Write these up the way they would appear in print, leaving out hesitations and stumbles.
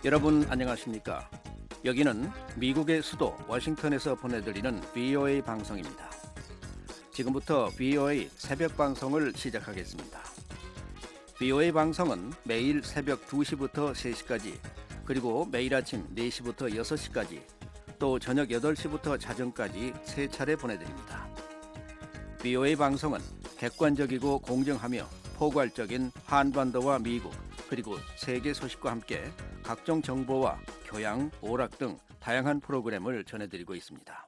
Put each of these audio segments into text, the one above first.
여러분 안녕하십니까? 여기는 미국의 수도 워싱턴에서 보내드리는 VOA 방송입니다. 지금부터 VOA 새벽 방송을 시작하겠습니다. VOA 방송은 매일 새벽 2시부터 3시까지, 그리고 매일 아침 4시부터 6시까지, 또 저녁 8시부터 자정까지 3차례 보내드립니다. VOA 방송은 객관적이고 공정하며 포괄적인 한반도와 미국, 그리고 세계 소식과 함께 각종 정보와 교양, 오락 등 다양한 프로그램을 전해드리고 있습니다.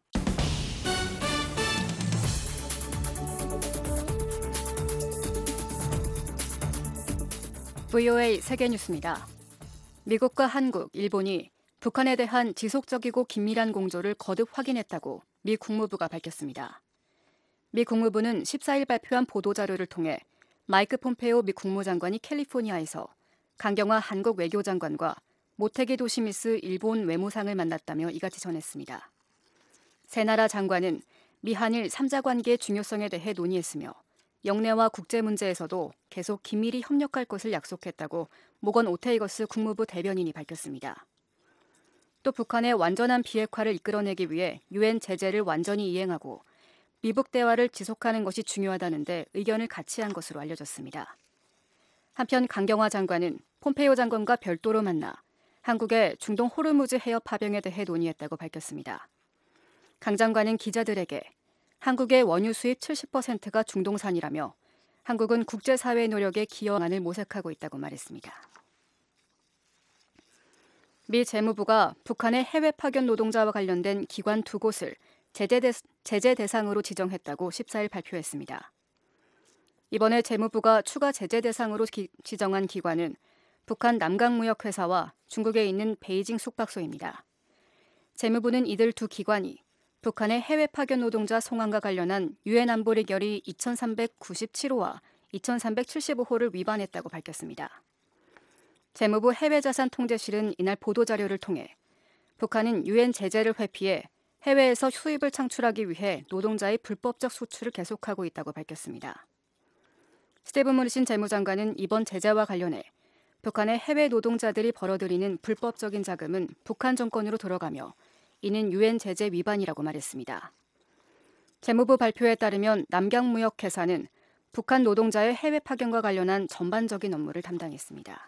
VOA 세계뉴스입니다. 미국과 한국, 일본이 북한에 대한 지속적이고 긴밀한 공조를 거듭 확인했다고 미 국무부가 밝혔습니다. 미 국무부는 14일 발표한 보도자료를 통해 마이크 폼페오 미 국무장관이 캘리포니아에서 강경화 한국 외교장관과 모테기 도시미스 일본 외무상을 만났다며 이같이 전했습니다. 세 나라 장관은 미한일 3자 관계의 중요성에 대해 논의했으며 영내와 국제 문제에서도 계속 긴밀히 협력할 것을 약속했다고 모건 오테이거스 국무부 대변인이 밝혔습니다. 또 북한의 완전한 비핵화를 이끌어내기 위해 유엔 제재를 완전히 이행하고 미북 대화를 지속하는 것이 중요하다는데 의견을 같이 한 것으로 알려졌습니다. 한편 강경화 장관은 폼페이오 장관과 별도로 만나 한국의 중동 호르무즈 해협 파병에 대해 논의했다고 밝혔습니다. 강 장관은 기자들에게 한국의 원유 수입 70%가 중동산이라며 한국은 국제사회의 노력에 기여한을 모색하고 있다고 말했습니다. 미 재무부가 북한의 해외 파견 노동자와 관련된 기관 2곳을 제재 대상으로 지정했다고 14일 발표했습니다. 이번에 재무부가 추가 제재 대상으로 지정한 기관은 북한 남강무역회사와 중국에 있는 베이징 숙박소입니다. 재무부는 이들 두 기관이 북한의 해외 파견 노동자 송환과 관련한 유엔 안보리 결의 2397호와 2375호를 위반했다고 밝혔습니다. 재무부 해외자산통제실은 이날 보도자료를 통해 북한은 유엔 제재를 회피해 해외에서 수입을 창출하기 위해 노동자의 불법적 수출을 계속하고 있다고 밝혔습니다. 스티븐 무니신 재무장관은 이번 제재와 관련해 북한의 해외 노동자들이 벌어들이는 불법적인 자금은 북한 정권으로 들어가며 이는 유엔 제재 위반이라고 말했습니다. 재무부 발표에 따르면 남강무역회사는 북한 노동자의 해외 파견과 관련한 전반적인 업무를 담당했습니다.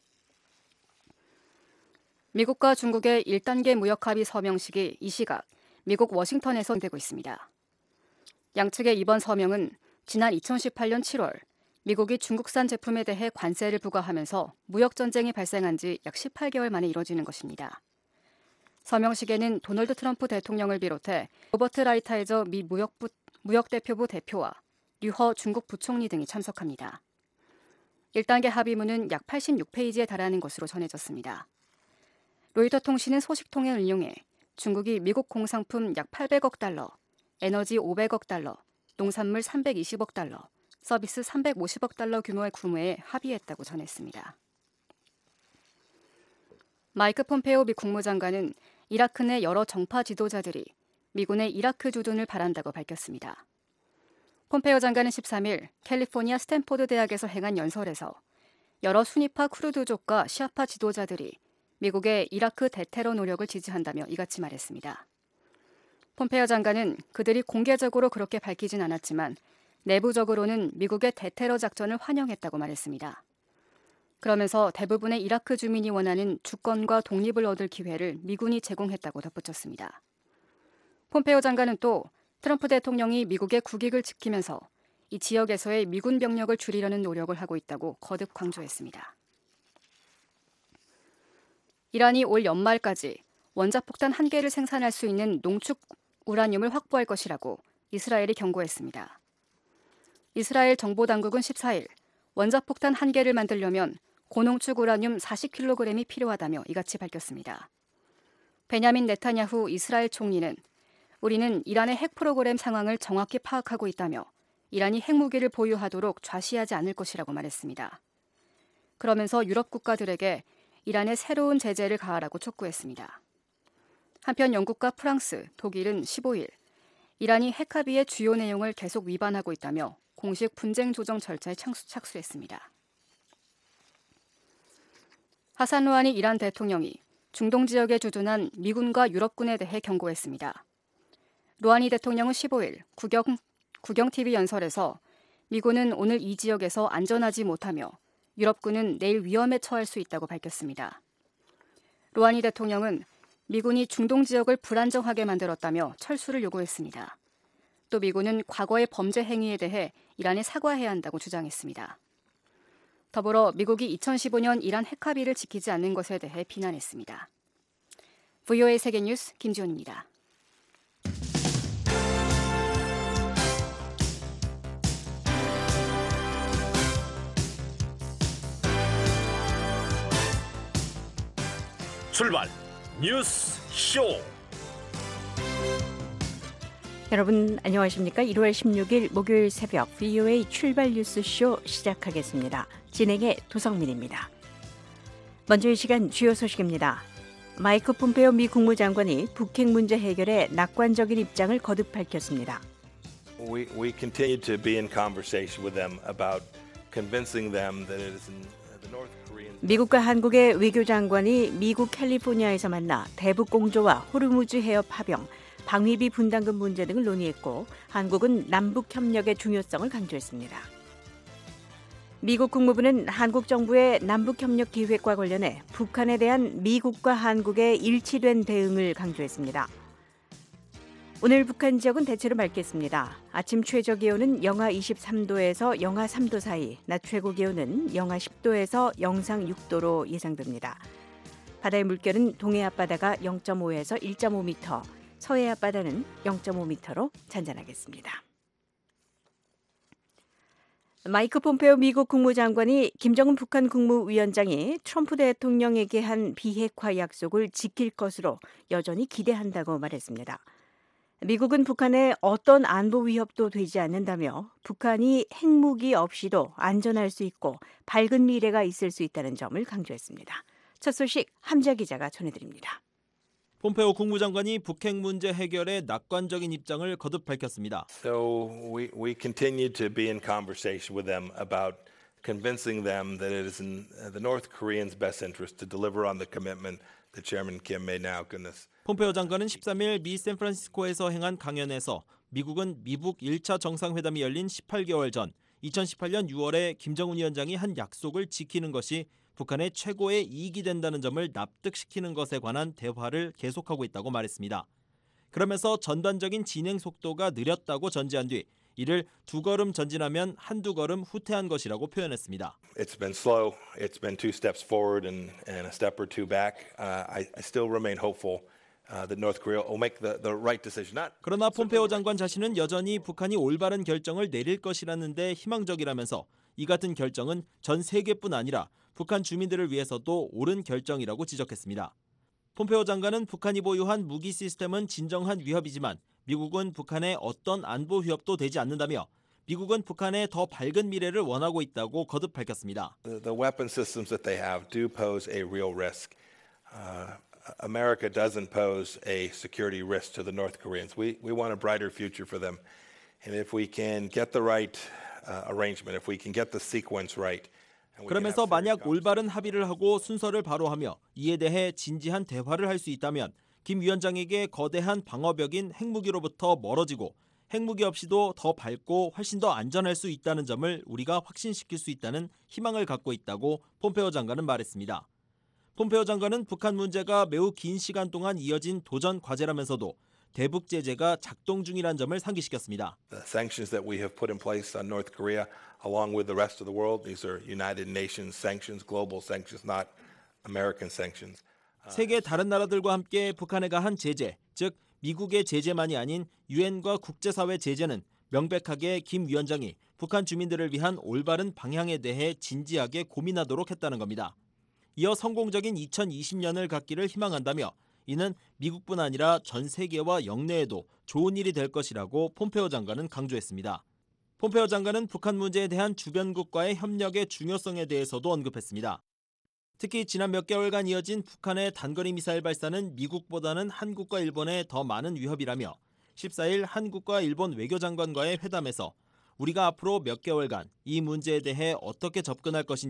미국과 중국의 1단계 무역합의 서명식이 이 시각 미국 워싱턴에서 되고 있습니다. 양측의 이번 서명은 지난 2018년 7월 미국이 중국산 제품에 대해 관세를 부과하면서 무역전쟁이 발생한 지 약 18개월 만에 이뤄지는 것입니다. 서명식에는 도널드 트럼프 대통령을 비롯해 로버트 라이트하이저 미 무역대표부 대표와 류허 중국 부총리 등이 참석합니다. 1단계 합의문은 약 86페이지에 달하는 것으로 전해졌습니다. 로이터 통신은 소식통을 인용해 중국이 미국 공산품 약 800억 달러, 에너지 500억 달러, 농산물 320억 달러, 서비스 350억 달러 규모의 구매에 합의했다고 전했습니다. 마이크 폼페오 미 국무장관은 이라크 내 여러 정파 지도자들이 미군의 이라크 주둔을 바란다고 밝혔습니다. 폼페오 장관은 13일 캘리포니아 스탠포드 대학에서 행한 연설에서 여러 순위파 쿠르드족과 시아파 지도자들이 미국의 이라크 대테러 노력을 지지한다며 이같이 말했습니다. 폼페오 장관은 그들이 공개적으로 그렇게 밝히진 않았지만 내부적으로는 미국의 대테러 작전을 환영했다고 말했습니다. 그러면서 대부분의 이라크 주민이 원하는 주권과 독립을 얻을 기회를 미군이 제공했다고 덧붙였습니다. 폼페오 장관은 또 트럼프 대통령이 미국의 국익을 지키면서 이 지역에서의 미군 병력을 줄이려는 노력을 하고 있다고 거듭 강조했습니다. 이란이 올 연말까지 원자폭탄 1개를 생산할 수 있는 농축 우라늄을 확보할 것이라고 이스라엘이 경고했습니다. 이스라엘 정보당국은 14일 원자폭탄 1개를 만들려면 고농축 우라늄 40kg이 필요하다며 이같이 밝혔습니다. 베냐민 네타냐후 이스라엘 총리는 우리는 이란의 핵 프로그램 상황을 정확히 파악하고 있다며 이란이 핵무기를 보유하도록 좌시하지 않을 것이라고 말했습니다. 그러면서 유럽 국가들에게 이란에 새로운 제재를 가하라고 촉구했습니다. 한편 영국과 프랑스, 독일은 15일 이란이 핵합의의 주요 내용을 계속 위반하고 있다며 공식 분쟁 조정 절차에 착수했습니다. 하산 루하니 이란 대통령이 중동 지역에 주둔한 미군과 유럽군에 대해 경고했습니다. 루하니 대통령은 15일 국영 TV 연설에서 미군은 오늘 이 지역에서 안전하지 못하며 유럽군은 내일 위험에 처할 수 있다고 밝혔습니다. 루하니 대통령은 미군이 중동 지역을 불안정하게 만들었다며 철수를 요구했습니다. 또 미군은 과거의 범죄 행위에 대해 이란에 사과해야 한다고 주장했습니다. 더불어 미국이 2015년 이란 핵 합의를 지키지 않는 것에 대해 비난했습니다. VOA 세계뉴스 김지훈입니다. 출발 뉴스 쇼. 여러분 안녕하십니까? 1월 16일 목요일 새벽 VOA 출발 뉴스 쇼 시작하겠습니다. 진행의 도성민입니다. 먼저 이 시간 주요 소식입니다. 마이크 폼페오 미 국무장관이 북핵 문제 해결에 낙관적인 입장을 거듭 밝혔습니다. We continue to be in conversation with them about convincing them that it is in the North Korean. 미국과 한국의 외교장관이 미국 캘리포니아에서 만나 대북 공조와 호르무즈 해협 파병, 방위비 분담금 문제 등을 논의했고 한국은 남북 협력의 중요성을 강조했습니다. 미국 국무부는 한국 정부의 남북 협력 기획과 관련해 북한에 대한 미국과 한국의 일치된 대응을 강조했습니다. 오늘 북한 지역은 대체로 맑겠습니다. 아침 최저 기온은 영하 23도에서 영하 3도 사이, 낮 최고 기온은 영하 10도에서 영상 6도로 예상됩니다. 바다의 물결은 동해 앞바다가 0.5에서 1.5m, 서해 앞바다는 0.5m로 잔잔하겠습니다. 마이크 폼페오 미국 국무장관이 김정은 북한 국무위원장이 트럼프 대통령에게 한 비핵화 약속을 지킬 것으로 여전히 기대한다고 말했습니다. 미국은 북한에 어떤 안보 위협도 되지 않는다며 북한이 핵무기 없이도 안전할 수 있고 밝은 미래가 있을 수 있다는 점을 강조했습니다. 첫 소식 함자 기자가 전해드립니다. 폼페오 국무장관이 북핵 문제 해결에 낙관적인 입장을 거듭 밝혔습니다. So we continue to be in conversation with them about convincing them that it is in the North Koreans' best interest to deliver on the commitment that Chairman Kim made now. Goodness. 폼페오 장관은 13일 미 샌프란시스코에서 행한 강연에서 미국은 미북 1차 정상회담이 열린 18개월 전 2018년 6월에 김정은 위원장이 한 약속을 지키는 것이 북한의 최고의 이익이 된다는 점을 납득시키는 것에 관한 대화를 계속하고 있다고 말했습니다. 그러면서 전반적인 진행 속도가 느렸다고 전제한 뒤 이를 두 걸음 전진하면 한두 걸음 후퇴한 것이라고 표현했습니다. It's been slow. It's been two steps forward and a step or two back. I still remain hopeful that North Korea will make the right decision. 그러나 폼페오 장관 자신은 여전히 북한이 올바른 결정을 내릴 것이라는 데 희망적이라면서 이 같은 결정은 전 세계뿐 아니라 북한 주민들을 위해서도 옳은 결정이라고 지적했습니다. 폼페오 장관은 북한이 보유한 무기 시스템은 진정한 위협이지만 미국은 북한의 어떤 안보 위협도 되지 않는다며 미국은 북한의 더 밝은 미래를 원하고 있다고 거듭 밝혔습니다. The weapon systems that they have do pose a real risk. America doesn't pose a security risk to the North Koreans. We want a brighter future for them. And if we can get the right arrangement, if we can get the sequence right. 그러면서 만약 올바른 합의를 하고 순서를 바로하며 이에 대해 진지한 대화를 할 수 있다면 김 위원장에게 거대한 방어벽인 핵무기로부터 멀어지고 핵무기 없이도 더 밝고 훨씬 더 안전할 수 있다는 점을 우리가 확신시킬 수 있다는 희망을 갖고 있다고 폼페오 장관은 말했습니다. 폼페오 장관은 북한 문제가 매우 긴 시간 동안 이어진 도전 과제라면서도 대북 제재가 작동 중이라는 점을 상기시켰습니다. The sanctions that we have put in place on North Korea, along with the rest of the world, these are United Nations sanctions, global sanctions, not American sanctions. 세계 다른 나라들과 함께 북한에 가한 제재, 즉 미국의 제재만이 아닌 유엔과 국제사회 제재는 명백하게 김 위원장이 북한 주민들을 위한 올바른 방향에 대해 진지하게 고민하도록 했다는 겁니다. 이어 성공적인 2020년을 갖기를 희망한다며 이는 미국뿐 아니라 전 세계와 영내에도 좋은 일이 될 것이라고 폼페오 장관은 강조했습니다. 폼페오 장관은 북한 문제에 대한 주변국과의 협력의 중요성에 대해서도 언급했습니다. 특히 지난 몇 개월간 이어진 북한의 단거리 미사일 발사는 미국보다는 한국과 일본에 더 많은 위협이라며 14일 한국과 일본 외교장관과의 회담에서 우리가 앞으로 몇 개월간 이 문제에 대해 어떻게 접근할 것인지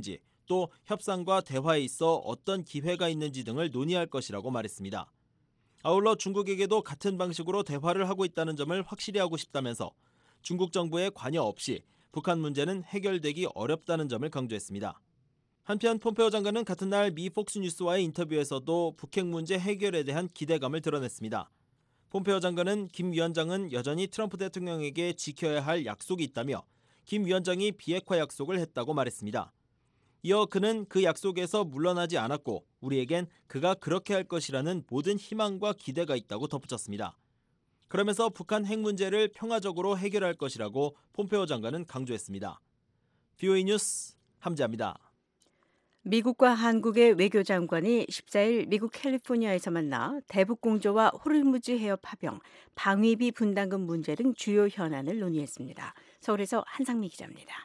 또 협상과 대화에 있어 어떤 기회가 있는지 등을 논의할 것이라고 말했습니다. 아울러 중국에게도 같은 방식으로 대화를 하고 있다는 점을 확실히 하고 싶다면서 중국 정부의 관여 없이 북한 문제는 해결되기 어렵다는 점을 강조했습니다. 한편 폼페오 장관은 같은 날 미 폭스뉴스와의 인터뷰에서도 북핵 문제 해결에 대한 기대감을 드러냈습니다. 폼페오 장관은 김 위원장은 여전히 트럼프 대통령에게 지켜야 할 약속이 있다며 김 위원장이 비핵화 약속을 했다고 말했습니다. 이어 그는 그 약속에서 물러나지 않았고 우리에겐 그가 그렇게 할 것이라는 모든 희망과 기대가 있다고 덧붙였습니다. 그러면서 북한 핵 문제를 평화적으로 해결할 것이라고 폼페오 장관은 강조했습니다. VOA 뉴스 함재합니다. 미국과 한국의 외교장관이 14일 미국 캘리포니아에서 만나 대북 공조와 호르무즈 해협 파병, 방위비 분담금 문제 등 주요 현안을 논의했습니다. 서울에서 한상미 기자입니다.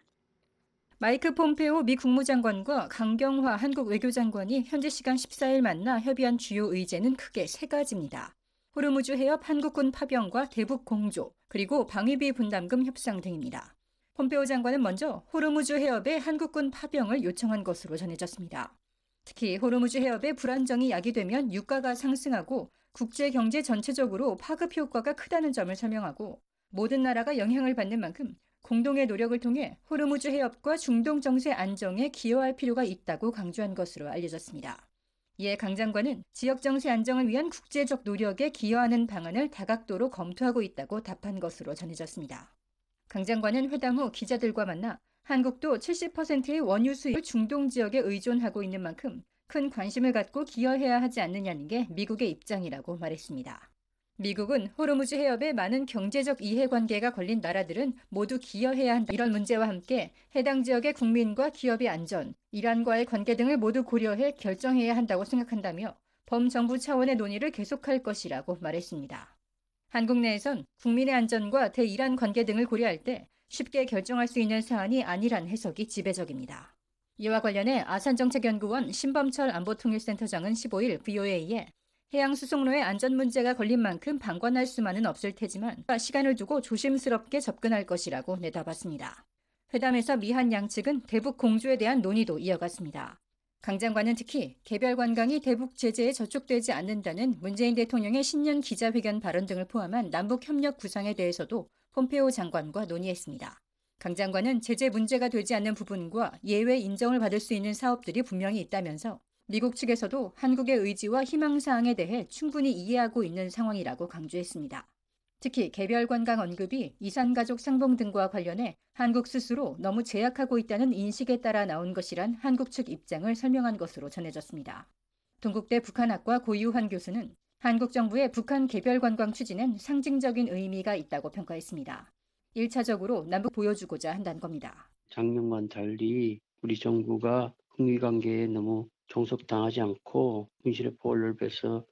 마이크 폼페오 미 국무장관과 강경화 한국 외교장관이 현지 시간 14일 만나 협의한 주요 의제는 크게 세 가지입니다. 호르무즈 해협 한국군 파병과 대북 공조, 그리고 방위비 분담금 협상 등입니다. 폼페오 장관은 먼저 호르무즈 해협에 한국군 파병을 요청한 것으로 전해졌습니다. 특히 호르무즈 해협의 불안정이 야기되면 유가가 상승하고 국제 경제 전체적으로 파급 효과가 크다는 점을 설명하고 모든 나라가 영향을 받는 만큼 공동의 노력을 통해 호르무즈 해협과 중동 정세 안정에 기여할 필요가 있다고 강조한 것으로 알려졌습니다. 이에 강 장관은 지역 정세 안정을 위한 국제적 노력에 기여하는 방안을 다각도로 검토하고 있다고 답한 것으로 전해졌습니다. 강 장관은 회담 후 기자들과 만나 한국도 70%의 원유 수입을 중동 지역에 의존하고 있는 만큼 큰 관심을 갖고 기여해야 하지 않느냐는 게 미국의 입장이라고 말했습니다. 미국은 호르무즈 해협에 많은 경제적 이해관계가 걸린 나라들은 모두 기여해야 한다. 이런 문제와 함께 해당 지역의 국민과 기업의 안전, 이란과의 관계 등을 모두 고려해 결정해야 한다고 생각한다며 범정부 차원의 논의를 계속할 것이라고 말했습니다. 한국 내에선 국민의 안전과 대이란 관계 등을 고려할 때 쉽게 결정할 수 있는 사안이 아니란 해석이 지배적입니다. 이와 관련해 아산정책연구원 신범철 안보통일센터장은 15일 VOA에 해양수송로의 안전 문제가 걸린 만큼 방관할 수만은 없을 테지만 시간을 두고 조심스럽게 접근할 것이라고 내다봤습니다. 회담에서 미한 양측은 대북 공조에 대한 논의도 이어갔습니다. 강 장관은 특히 개별 관광이 대북 제재에 저촉되지 않는다는 문재인 대통령의 신년 기자회견 발언 등을 포함한 남북 협력 구상에 대해서도 폼페오 장관과 논의했습니다. 강 장관은 제재 문제가 되지 않는 부분과 예외 인정을 받을 수 있는 사업들이 분명히 있다면서 미국 측에서도 한국의 의지와 희망사항에 대해 충분히 이해하고 있는 상황이라고 강조했습니다. 특히 개별 관광 언급이 이산가족 상봉 등과 관련해 한국 스스로 너무 제약하고 있다는 인식에 따라 나온 것이란 한국 측 입장을 설명한 것으로 전해졌습니다. 동국대 북한학과 고유환 교수는 한국 정부의 북한 개별 관광 추진엔 상징적인 의미가 있다고 평가했습니다. 1차적으로 남북 보여주고자 한다는 겁니다. 작년과는 달리 우리 정부가 북미 관계에 너무 종속당하지 않고 분실의 포를 넓혀서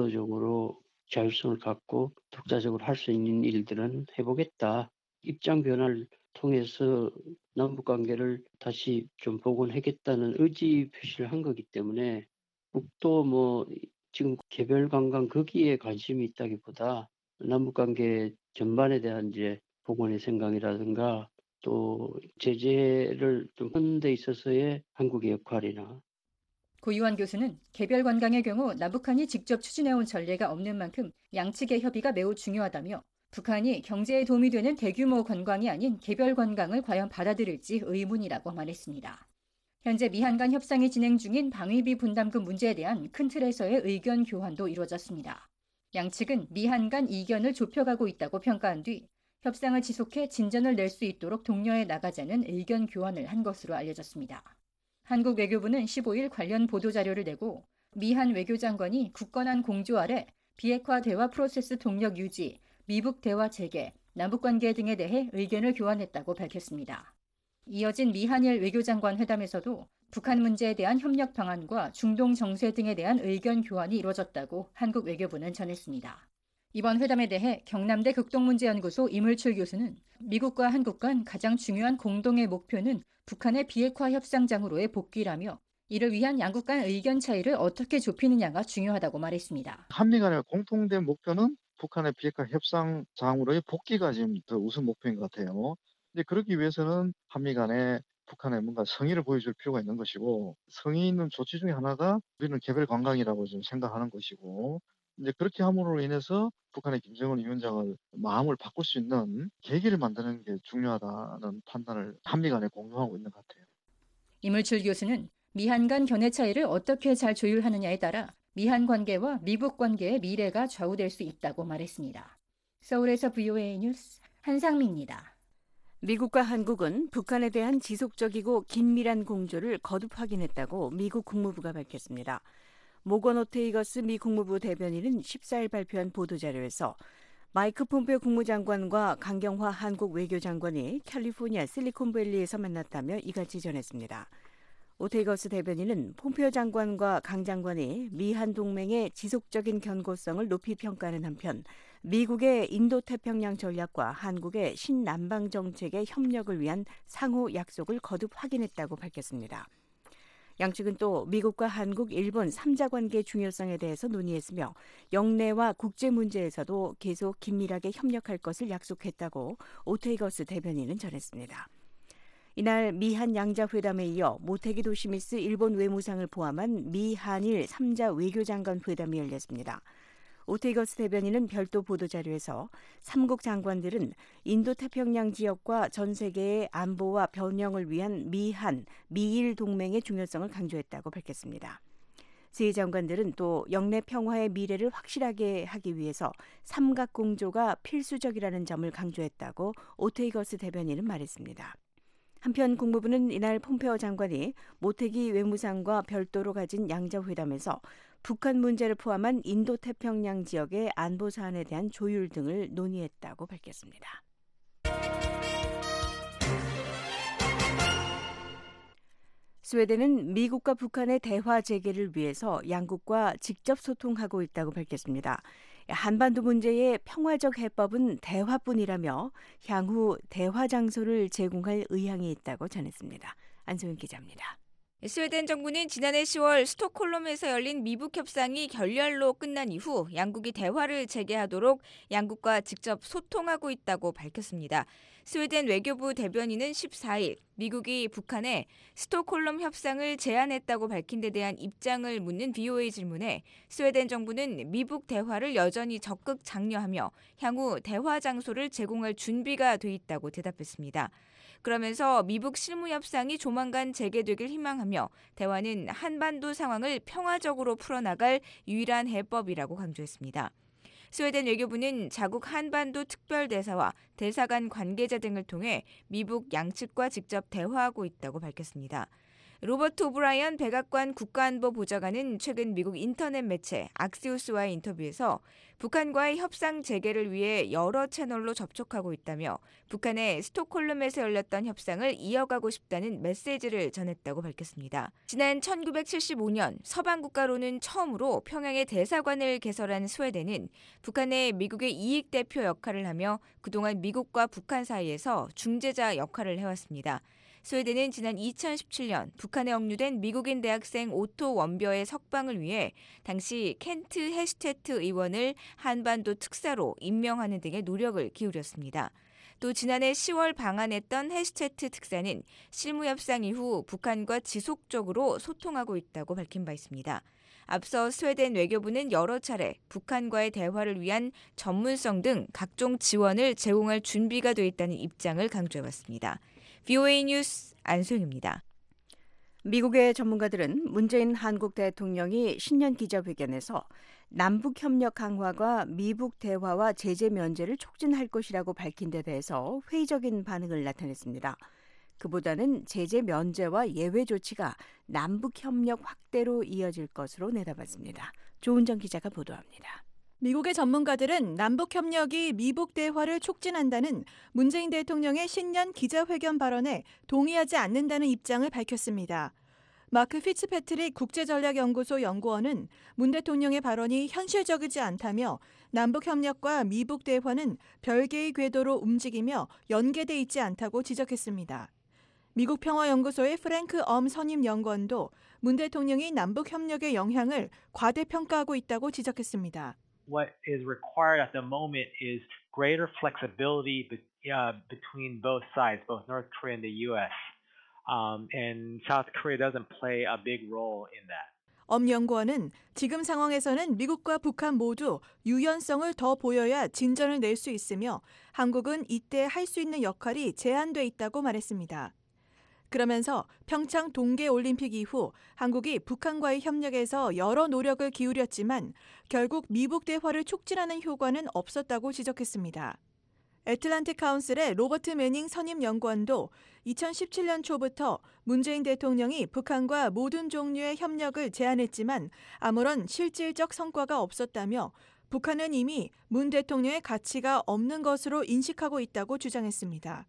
주도적으로 자율성을 갖고 독자적으로 할 수 있는 일들은 해보겠다. 입장 변화를 통해서 남북관계를 다시 좀 복원하겠다는 의지 표시를 한 거기 때문에 북도 지금 개별 관광 거기에 관심이 있다기보다 남북관계 전반에 대한 이제 복원의 생각이라든가 또 제재를 좀 하는 데 있어서의 한국의 역할이나 고유환 교수는 개별 관광의 경우 남북한이 직접 추진해온 전례가 없는 만큼 양측의 협의가 매우 중요하다며 북한이 경제에 도움이 되는 대규모 관광이 아닌 개별 관광을 과연 받아들일지 의문이라고 말했습니다. 현재 미한 간 협상이 진행 중인 방위비 분담금 문제에 대한 큰 틀에서의 의견 교환도 이루어졌습니다. 양측은 미한 간 이견을 좁혀가고 있다고 평가한 뒤 협상을 지속해 진전을 낼 수 있도록 독려해 나가자는 의견 교환을 한 것으로 알려졌습니다. 한국 외교부는 15일 관련 보도자료를 내고 미한 외교장관이 굳건한 공조 아래 비핵화 대화 프로세스 동력 유지, 미북 대화 재개, 남북관계 등에 대해 의견을 교환했다고 밝혔습니다. 이어진 미한일 외교장관 회담에서도 북한 문제에 대한 협력 방안과 중동 정세 등에 대한 의견 교환이 이루어졌다고 한국 외교부는 전했습니다. 이번 회담에 대해 경남대 극동문제연구소 이물출 교수는 미국과 한국 간 가장 중요한 공동의 목표는 북한의 비핵화 협상장으로의 복귀라며 이를 위한 양국 간 의견 차이를 어떻게 좁히느냐가 중요하다고 말했습니다. 한미 간의 공통된 목표는 북한의 비핵화 협상장으로의 복귀가 지금 더 우선 목표인 것 같아요. 이제 그러기 위해서는 한미 간에 북한에 뭔가 성의를 보여줄 필요가 있는 것이고, 성의 있는 조치 중에 하나가 우리는 개별 관광이라고 좀 생각하는 것이고, 이제 그렇게 함으로 인해서 북한의 김정은 위원장을 마음을 바꿀 수 있는 계기를 만드는 게 중요하다는 판단을 한미 간에 공유하고 있는 것 같아요. 이물출 교수는 미한 간 견해 차이를 어떻게 잘 조율하느냐에 따라 미한 관계와 미국 관계의 미래가 좌우될 수 있다고 말했습니다. 서울에서 VOA 뉴스 한상미입니다. 미국과 한국은 북한에 대한 지속적이고 긴밀한 공조를 거듭 확인했다고 미국 국무부가 밝혔습니다. 모건 오테이거스 미 국무부 대변인은 14일 발표한 보도자료에서 마이크 폼페오 국무장관과 강경화 한국 외교장관이 캘리포니아 실리콘밸리에서 만났다며 이같이 전했습니다. 오테이거스 대변인은 폼페오 장관과 강 장관이 미한 동맹의 지속적인 견고성을 높이 평가하는 한편 미국의 인도태평양 전략과 한국의 신남방 정책의 협력을 위한 상호 약속을 거듭 확인했다고 밝혔습니다. 양측은 또 미국과 한국, 일본 3자 관계의 중요성에 대해서 논의했으며 영내와 국제 문제에서도 계속 긴밀하게 협력할 것을 약속했다고 오테이거스 대변인은 전했습니다. 이날 미한 양자회담에 이어 모테기 도시미스 일본 외무상을 포함한 미한일 3자 외교장관 회담이 열렸습니다. 오테이거스 대변인은 별도 보도자료에서 3국 장관들은 인도태평양 지역과 전 세계의 안보와 번영을 위한 미한, 미일 동맹의 중요성을 강조했다고 밝혔습니다. 세 장관들은 또 영내 평화의 미래를 확실하게 하기 위해서 삼각공조가 필수적이라는 점을 강조했다고 오테이거스 대변인은 말했습니다. 한편 국무부는 이날 폼페오 장관이 모테기 외무상과 별도로 가진 양자회담에서 북한 문제를 포함한 인도태평양 지역의 안보 사안에 대한 조율 등을 논의했다고 밝혔습니다. 스웨덴은 미국과 북한의 대화 재개를 위해서 양국과 직접 소통하고 있다고 밝혔습니다. 한반도 문제의 평화적 해법은 대화뿐이라며 향후 대화 장소를 제공할 의향이 있다고 전했습니다. 안소연 기자입니다. 스웨덴 정부는 지난해 10월 스톡홀름에서 열린 미북 협상이 결렬로 끝난 이후 양국이 대화를 재개하도록 양국과 직접 소통하고 있다고 밝혔습니다. 스웨덴 외교부 대변인은 14일 미국이 북한에 스톡홀름 협상을 제안했다고 밝힌 데 대한 입장을 묻는 VOA 질문에 스웨덴 정부는 미북 대화를 여전히 적극 장려하며 향후 대화 장소를 제공할 준비가 돼 있다고 대답했습니다. 그러면서 미북 실무협상이 조만간 재개되길 희망하며 대화는 한반도 상황을 평화적으로 풀어나갈 유일한 해법이라고 강조했습니다. 스웨덴 외교부는 자국 한반도 특별대사와 대사관 관계자 등을 통해 미북 양측과 직접 대화하고 있다고 밝혔습니다. 로버트 오브라이언 백악관 국가안보보좌관은 최근 미국 인터넷 매체 악시오스와의 인터뷰에서 북한과의 협상 재개를 위해 여러 채널로 접촉하고 있다며 북한의 스톡홀름에서 열렸던 협상을 이어가고 싶다는 메시지를 전했다고 밝혔습니다. 지난 1975년 서방 국가로는 처음으로 평양에 대사관을 개설한 스웨덴은 북한의 미국의 이익 대표 역할을 하며 그동안 미국과 북한 사이에서 중재자 역할을 해왔습니다. 스웨덴은 지난 2017년 북한에 억류된 미국인 대학생 오토 원벼의 석방을 위해 당시 켄트 헤슈테트 의원을 한반도 특사로 임명하는 등의 노력을 기울였습니다. 또 지난해 10월 방한했던 헤슈테트 특사는 실무협상 이후 북한과 지속적으로 소통하고 있다고 밝힌 바 있습니다. 앞서 스웨덴 외교부는 여러 차례 북한과의 대화를 위한 전문성 등 각종 지원을 제공할 준비가 돼 있다는 입장을 강조해왔습니다. VOA 뉴스 안소영입니다. 미국의 전문가들은 문재인 한국 대통령이 신년 기자회견에서 남북협력 강화가 미북 대화와 제재 면제를 촉진할 것이라고 밝힌 데 대해서 회의적인 반응을 나타냈습니다. 그보다는 제재 면제와 예외 조치가 남북협력 확대로 이어질 것으로 내다봤습니다. 조은정 기자가 보도합니다. 미국의 전문가들은 남북협력이 미북 대화를 촉진한다는 문재인 대통령의 신년 기자회견 발언에 동의하지 않는다는 입장을 밝혔습니다. 마크 피츠패트릭 국제전략연구소 연구원은 문 대통령의 발언이 현실적이지 않다며 남북협력과 미북 대화는 별개의 궤도로 움직이며 연계돼 있지 않다고 지적했습니다. 미국 평화연구소의 프랭크 선임 연구원도 문 대통령이 남북협력의 영향을 과대평가하고 있다고 지적했습니다. What is required at the moment is greater flexibility between both sides, both North Korea and the U.S. and South Korea doesn't play a big role in that. 엄 연구원은 지금 상황에서는 미국과 북한 모두 유연성을 더 보여야 진전을 낼 수 있으며 한국은 이때 할 수 있는 역할이 제한돼 있다고 말했습니다. 그러면서 평창 동계올림픽 이후 한국이 북한과의 협력에서 여러 노력을 기울였지만 결국 미북 대화를 촉진하는 효과는 없었다고 지적했습니다. 애틀랜틱 카운슬의 로버트 매닝 선임 연구원도 2017년 초부터 문재인 대통령이 북한과 모든 종류의 협력을 제안했지만 아무런 실질적 성과가 없었다며 북한은 이미 문 대통령의 가치가 없는 것으로 인식하고 있다고 주장했습니다.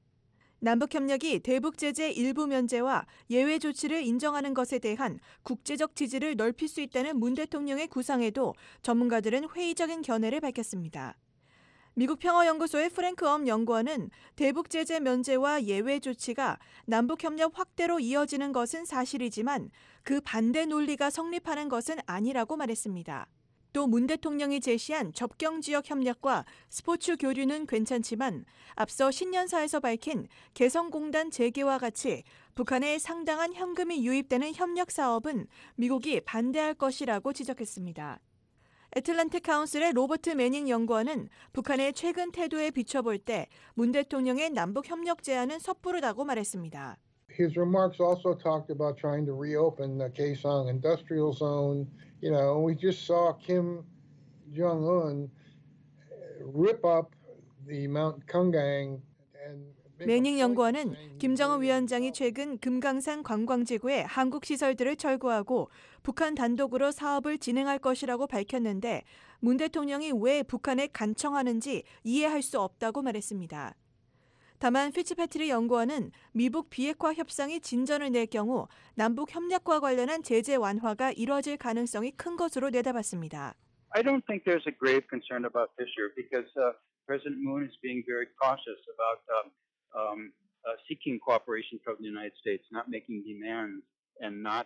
남북협력이 대북제재 일부 면제와 예외 조치를 인정하는 것에 대한 국제적 지지를 넓힐 수 있다는 문 대통령의 구상에도 전문가들은 회의적인 견해를 밝혔습니다. 미국 평화연구소의 프랭크 엄 연구원은 대북 제재 면제와 예외 조치가 남북 협력 확대로 이어지는 것은 사실이지만 그 반대 논리가 성립하는 것은 아니라고 말했습니다. 또 문 대통령이 제시한 접경 지역 협력과 스포츠 교류는 괜찮지만 앞서 신년사에서 밝힌 개성공단 재개와 같이 북한에 상당한 현금이 유입되는 협력 사업은 미국이 반대할 것이라고 지적했습니다. 애틀랜틱 카운슬의 로버트 매닝 연구원은 북한의 최근 태도에 비춰볼 때 문 대통령의 남북 협력 제안은 섣부르다고 말했습니다. His remarks also talked about trying to reopen the Kaesong Industrial Zone. You know, we just saw Kim Jong-un rip up the Mount Kungang and 매닝 연구원은 김정은 위원장이 최근 금강산 관광지구의 한국 시설들을 철거하고 북한 단독으로 사업을 진행할 것이라고 밝혔는데 문 대통령이 왜 북한에 간청하는지 이해할 수 없다고 말했습니다. 다만 피츠패트리 연구원은 미북 비핵화 협상이 진전을 낼 경우 남북 협력과 관련한 제재 완화가 이뤄질 가능성이 큰 것으로 내다봤습니다. I don't think there's a grave concern about this year because President Moon is being very cautious about seeking cooperation from the United States, not making demands and not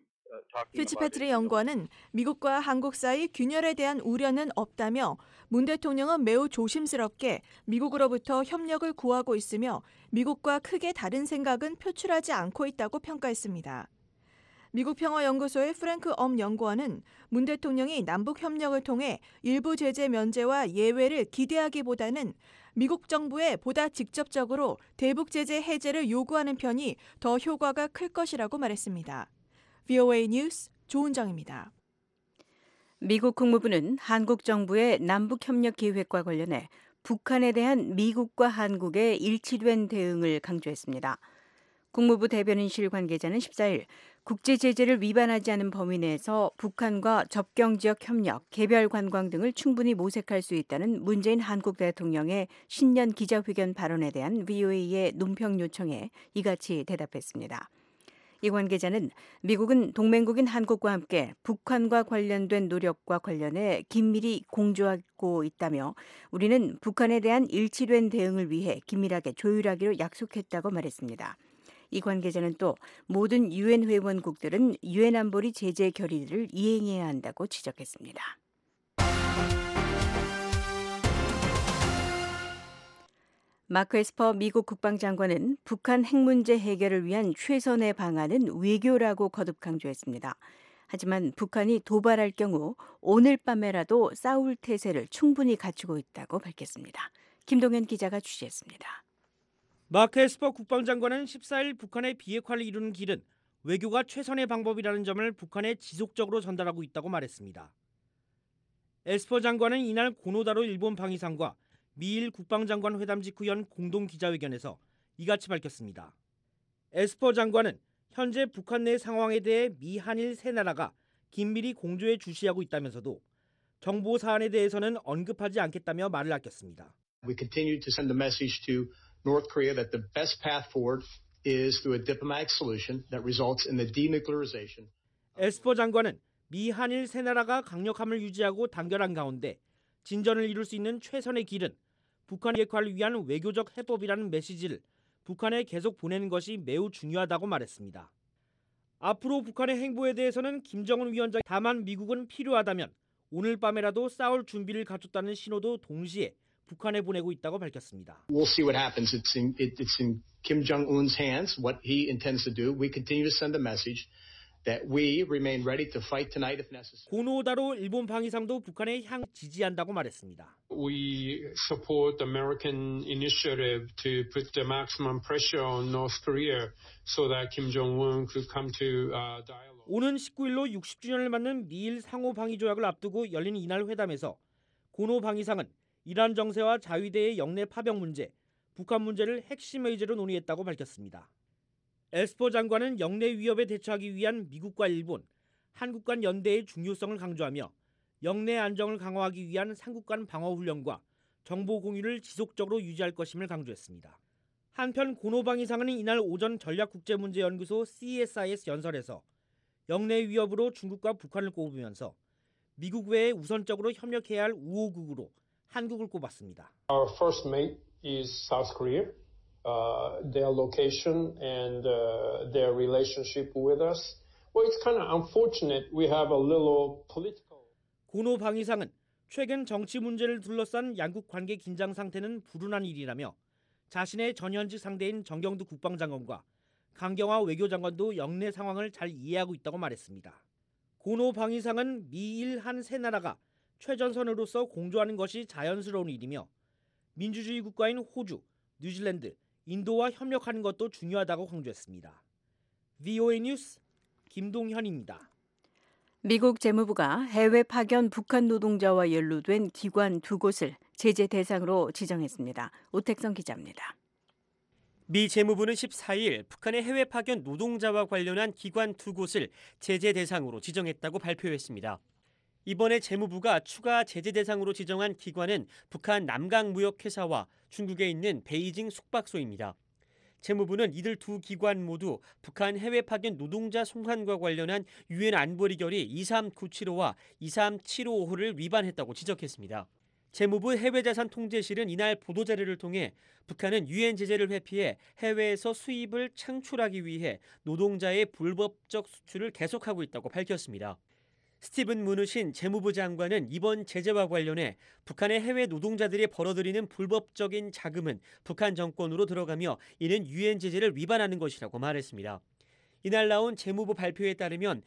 피츠패트리 연구원은 미국과 한국 사이 균열에 대한 우려는 없다며 문 대통령은 매우 조심스럽게 미국으로부터 협력을 구하고 있으며 미국과 크게 다른 생각은 표출하지 않고 있다고 평가했습니다. 미국 평화연구소의 프랭크 엄 연구원은 문 대통령이 남북 협력을 통해 일부 제재 면제와 예외를 기대하기보다는 미국 정부에 보다 직접적으로 대북 제재 해제를 요구하는 편이 더 효과가 클 것이라고 말했습니다. VOA 뉴스 조은정입니다. 미국 국무부는 한국 정부의 남북협력 계획과 관련해 북한에 대한 미국과 한국의 일치된 대응을 강조했습니다. 국무부 대변인실 관계자는 14일 국제 제재를 위반하지 않은 범위 내에서 북한과 접경지역 협력, 개별 관광 등을 충분히 모색할 수 있다는 문재인 한국 대통령의 신년 기자회견 발언에 대한 VOA의 논평 요청에 이같이 대답했습니다. 이 관계자는 미국은 동맹국인 한국과 함께 북한과 관련된 노력과 관련해 긴밀히 공조하고 있다며 우리는 북한에 대한 일치된 대응을 위해 긴밀하게 조율하기로 약속했다고 말했습니다. 이 관계자는 또 모든 유엔 회원국들은 유엔 안보리 제재 결의를 이행해야 한다고 지적했습니다. 마크 에스퍼 미국 국방장관은 북한 핵 문제 해결을 위한 최선의 방안은 외교라고 거듭 강조했습니다. 하지만 북한이 도발할 경우 오늘 밤에라도 싸울 태세를 충분히 갖추고 있다고 밝혔습니다. 김동현 기자가 취재했습니다. 마크 에스퍼 국방장관은 14일 북한의 비핵화를 이루는 길은 외교가 최선의 방법이라는 점을 북한에 지속적으로 전달하고 있다고 말했습니다. 에스퍼 장관은 이날 고노다로 일본 방위상과 미일 국방장관 회담 직후 연 공동 기자회견에서 이같이 밝혔습니다. 에스퍼 장관은 현재 북한 내 상황에 대해 미, 한일 세 나라가 긴밀히 공조해 주시하고 있다면서도 정보 사안에 대해서는 언급하지 않겠다며 말을 아꼈습니다. We continue to send a message to North Korea that the best path forward is through a diplomatic solution that results in the denuclearization. 에스퍼 장관은 미, 한일 세 나라가 강력함을 유지하고 단결한 가운데 진전을 이룰 수 있는 최선의 길은 북한 비핵화를 위한 외교적 해법이라는 메시지를 북한에 계속 보내는 것이 매우 중요하다고 말했습니다. 앞으로 북한의 행보에 대해서는 김정은 위원장 다만 미국은 필요하다면 오늘 밤에라도 싸울 준비를 갖췄다는 신호도 동시에 북한에 보내고 있다고 밝혔습니다. We'll see what happens. It's in Kim Jong-un's hands, what he intends to do. We continue to send a message that we remain ready to fight tonight if necessary. 고노다로 일본 방위상도 북한에 향 지지한다고 말했습니다. We support American initiative to put the maximum pressure on North Korea so that Kim Jong-un could come to dialogue. 오는 19일로 60주년을 맞는 미일 상호 방위 조약을 앞두고 열린 이날 회담에서 고노 방위상은 이란 정세와 자위대의 영내 파병 문제, 북한 문제를 핵심 의제로 논의했다고 밝혔습니다. 에스퍼 장관은 영내 위협에 대처하기 위한 미국과 일본, 한국 간 연대의 중요성을 강조하며 영내 안정을 강화하기 위한 삼국 간 방어 훈련과 정보 공유를 지속적으로 유지할 것임을 강조했습니다. 한편 고노 방위상은 이날 오전 전략국제문제연구소 CSIS 연설에서 영내 위협으로 중국과 북한을 꼽으면서 미국 외에 우선적으로 협력해야 할 우호국으로 한국을 꼽았습니다. Our first mate is South Korea. Their location and their relationship with us. Well, it's kind of unfortunate we have a little political. 고노 방위상은 최근 정치 문제를 둘러싼 양국 관계 긴장 상태는 불운한 일이라며 자신의 전현직 상대인 정경두 국방장관과 강경화 외교장관도 영내 상황을 잘 이해하고 있다고 말했습니다. 고노 방위상은 미일 한 세 나라가 최전선으로서 공조하는 것이 자연스러운 일이며 민주주의 국가인 호주, 뉴질랜드, 인도와 협력하는 것도 중요하다고 강조했습니다. VOA 뉴스 김동현입니다. 미국 재무부가 해외 파견 북한 노동자와 연루된 기관 2곳을 제재 대상으로 지정했습니다. 오택성 기자입니다. 미 재무부는 14일 북한의 해외 파견 노동자와 관련한 기관 2곳을 제재 대상으로 지정했다고 발표했습니다. 이번에 재무부가 추가 제재 대상으로 지정한 기관은 북한 남강무역회사와 중국에 있는 베이징 숙박소입니다. 재무부는 이들 두 기관 모두 북한 해외 파견 노동자 송환과 관련한 유엔 안보리 결의 23975와 23755호를 위반했다고 지적했습니다. 재무부 해외자산통제실은 이날 보도자료를 통해 북한은 유엔 제재를 회피해 해외에서 수입을 창출하기 위해 노동자의 불법적 수출을 계속하고 있다고 밝혔습니다. 스티븐 무누신 재무부 장관은 이번 제재와 관련해 북한의 해외 노동자들이 벌어들이는 불법적인 자금은 북한 정권으로 들어가며 이는 유엔 제재를 위반하는 것이라고 말했습니다. 이날 나온 재무부 발표에 따르면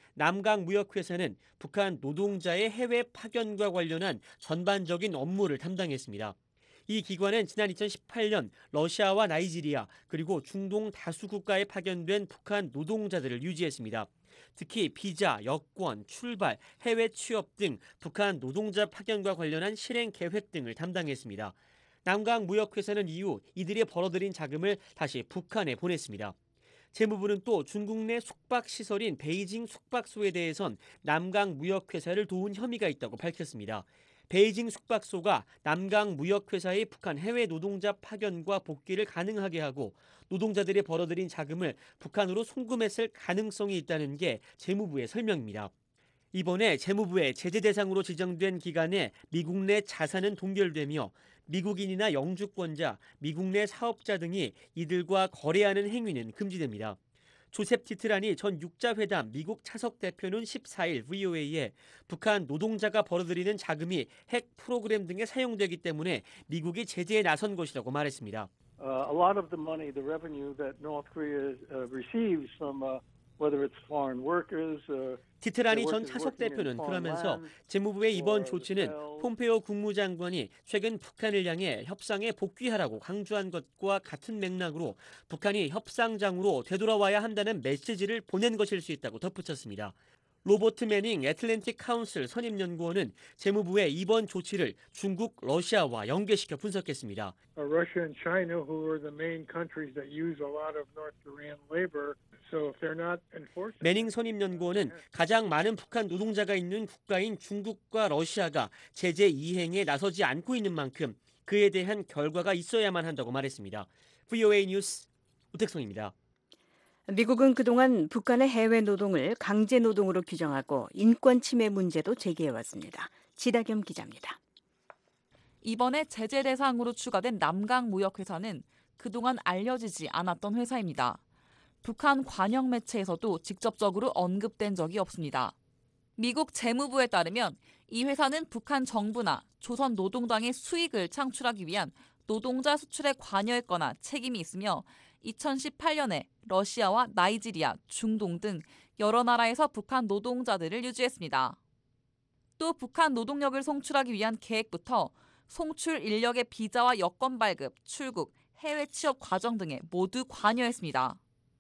남강무역회사는 북한 노동자의 해외 파견과 관련한 전반적인 업무를 담당했습니다. 이 기관은 지난 2018년 러시아와 나이지리아 그리고 중동 다수 국가에 파견된 북한 노동자들을 유지했습니다. 특히 비자, 여권, 출발, 해외 취업 등 북한 노동자 파견과 관련한 실행 계획 등을 담당했습니다. 남강무역회사는 이후 이들이 벌어들인 자금을 다시 북한에 보냈습니다. 재무부는 또 중국 내 숙박시설인 베이징 숙박소에 대해선 남강무역회사를 도운 혐의가 있다고 밝혔습니다. 베이징 숙박소가 남강무역회사의 북한 해외 노동자 파견과 복귀를 가능하게 하고 노동자들이 벌어들인 자금을 북한으로 송금했을 가능성이 있다는 게 재무부의 설명입니다. 이번에 재무부의 제재 대상으로 지정된 기간에 미국 내 자산은 동결되며 미국인이나 영주권자, 미국 내 사업자 등이 이들과 거래하는 행위는 금지됩니다. 조셉 티트라니 전 육자회담 미국 차석 대표는 14일 VOA에 북한 노동자가 벌어들이는 자금이 핵 프로그램 등에 사용되기 때문에 미국이 제재에 나선 것이라고 말했습니다. A lot of the money, the revenue that North Korea receives from whether it's foreign workers. 티트라니 전 차석 대표는 그러면서 재무부의 이번 조치는 폼페오 국무장관이 최근 북한을 향해 협상에 복귀하라고 강조한 것과 같은 맥락으로 북한이 협상장으로 되돌아와야 한다는 메시지를 보낸 것일 수 있다고 덧붙였습니다. 로버트 매닝 애틀랜틱 카운슬 선임연구원은 재무부의 이번 조치를 중국, 러시아와 연계시켜 분석했습니다. Russia and China, who are the main countries that use a lot of North Korean labor, so if they're not enforcing. 매닝 선임연구원은 가장 많은 북한 노동자가 있는 국가인 중국과 러시아가 제재 이행에 나서지 않고 있는 만큼 그에 대한 결과가 있어야만 한다고 말했습니다. VOA 뉴스 우택성입니다. 미국은 그동안 북한의 해외 노동을 강제 노동으로 규정하고 인권 침해 문제도 제기해왔습니다. 지다겸 기자입니다. 이번에 제재 대상으로 추가된 남강무역회사는 그동안 알려지지 않았던 회사입니다. 북한 관영 매체에서도 직접적으로 언급된 적이 없습니다. 미국 재무부에 따르면 이 회사는 북한 정부나 조선노동당의 수익을 창출하기 위한 노동자 수출에 관여했거나 책임이 있으며 2018년에 러시아와 나이지리아, 중동 등 여러 나라에서 북한 노동자들을 유지했습니다. 또 북한 노동력을 송출하기 위한 계획부터 송출 인력의 비자와 여권 발급, 출국, 해외 취업 과정 등에 모두 관여했습니다.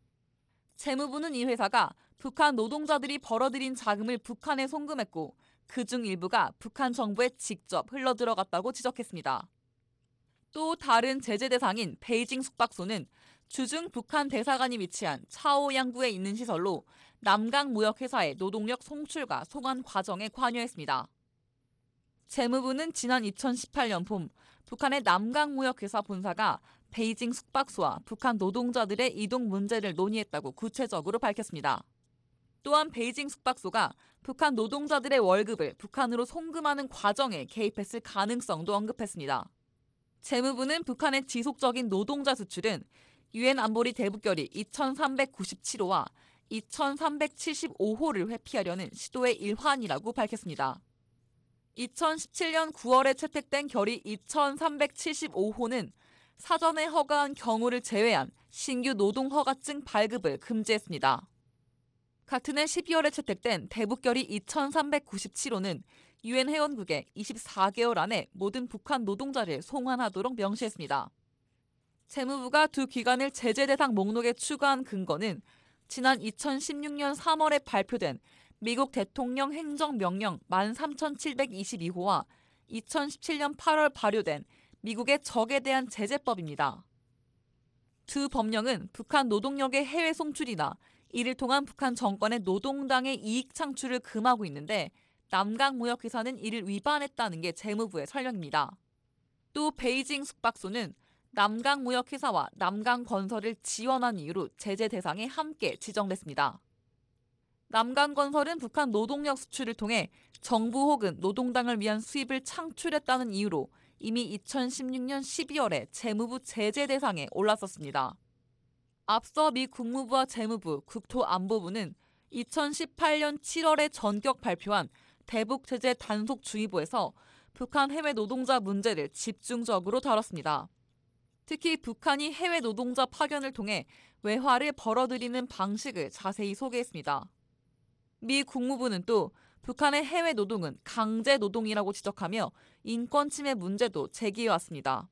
재무부는 이 회사가 북한 노동자들이 벌어들인 자금을 북한에 송금했고 그중 일부가 북한 정부에 직접 흘러들어갔다고 지적했습니다. 또 다른 제재 대상인 베이징 숙박소는 주중 북한 대사관이 위치한 차오양구에 있는 시설로 남강무역회사의 노동력 송출과 송환 과정에 관여했습니다. 재무부는 지난 2018년 봄 북한의 남강무역회사 본사가 베이징 숙박소와 북한 노동자들의 이동 문제를 논의했다고 구체적으로 밝혔습니다. 또한 베이징 숙박소가 북한 노동자들의 월급을 북한으로 송금하는 과정에 개입했을 가능성도 언급했습니다. 재무부는 북한의 지속적인 노동자 수출은 유엔 안보리 대북결의 2397호와 2375호를 회피하려는 시도의 일환이라고 밝혔습니다. 2017년 9월에 채택된 결의 2375호는 사전에 허가한 경우를 제외한 신규 노동허가증 발급을 금지했습니다. 같은 해 12월에 채택된 대북결의 2397호는 유엔 회원국에 24개월 안에 모든 북한 노동자를 송환하도록 명시했습니다. 재무부가 두 기관을 제재 대상 목록에 추가한 근거는 지난 2016년 3월에 발표된 미국 대통령 행정명령 13722호와 2017년 8월 발효된 미국의 적에 대한 제재법입니다. 두 법령은 북한 노동력의 해외 송출이나 이를 통한 북한 정권의 노동당의 이익 창출을 금하고 있는데 남강무역회사는 이를 위반했다는 게 재무부의 설명입니다. 또 베이징 숙박소는 남강무역회사와 남강건설을 지원한 이유로 제재 대상에 함께 지정됐습니다. 남강건설은 북한 노동력 수출을 통해 정부 혹은 노동당을 위한 수입을 창출했다는 이유로 이미 2016년 12월에 재무부 제재 대상에 올랐었습니다. 앞서 미 국무부와 재무부, 국토안보부는 2018년 7월에 전격 발표한 대북 제재 단속주의보에서 북한 해외 노동자 문제를 집중적으로 다뤘습니다. 특히 북한이 해외 노동자 파견을 통해 외화를 벌어들이는 방식을 자세히 소개했습니다. 미 국무부는 또 북한의 해외 노동은 강제 노동이라고 지적하며 인권 침해 문제도 제기해왔습니다.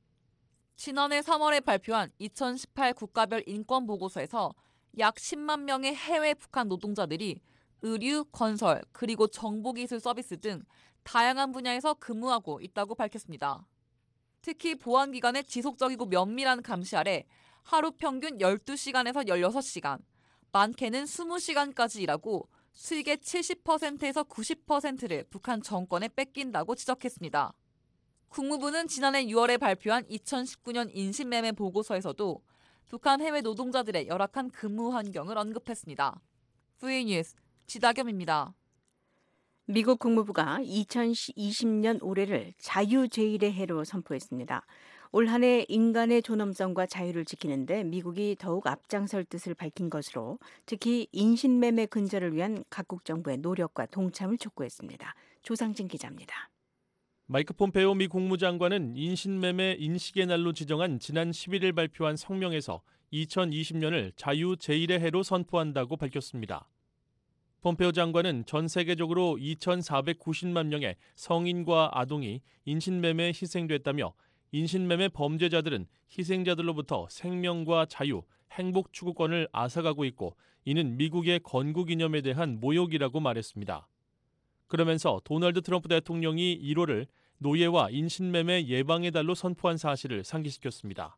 지난해 3월에 발표한 2018 국가별 인권 보고서에서 약 10만 명의 해외 북한 노동자들이 의류, 건설, 그리고 정보기술 서비스 등 다양한 분야에서 근무하고 있다고 밝혔습니다. 특히 보안기관의 지속적이고 면밀한 감시 아래 하루 평균 12시간에서 16시간, 많게는 20시간까지 일하고 수익의 70%에서 90%를 북한 정권에 뺏긴다고 지적했습니다. 국무부는 지난해 6월에 발표한 2019년 인신매매 보고서에서도 북한 해외 노동자들의 열악한 근무 환경을 언급했습니다. VN뉴스 지다겸입니다. 미국 국무부가 2020년 올해를 자유제일의 해로 선포했습니다. 올 한 해 인간의 존엄성과 자유를 지키는데 미국이 더욱 앞장설 뜻을 밝힌 것으로 특히 인신매매 근절을 위한 각국 정부의 노력과 동참을 촉구했습니다. 조상진 기자입니다. 마이크 폼페오 미 국무장관은 인신매매 인식의 날로 지정한 지난 11일 발표한 성명에서 2020년을 자유 제1의 해로 선포한다고 밝혔습니다. 폼페오 장관은 전 세계적으로 2,490만 명의 성인과 아동이 인신매매에 희생됐다며 인신매매 범죄자들은 희생자들로부터 생명과 자유, 행복 추구권을 앗아가고 있고 이는 미국의 건국 이념에 대한 모욕이라고 말했습니다. 그러면서 도널드 트럼프 대통령이 1월을 노예와 인신매매 예방의 달로 선포한 사실을 상기시켰습니다.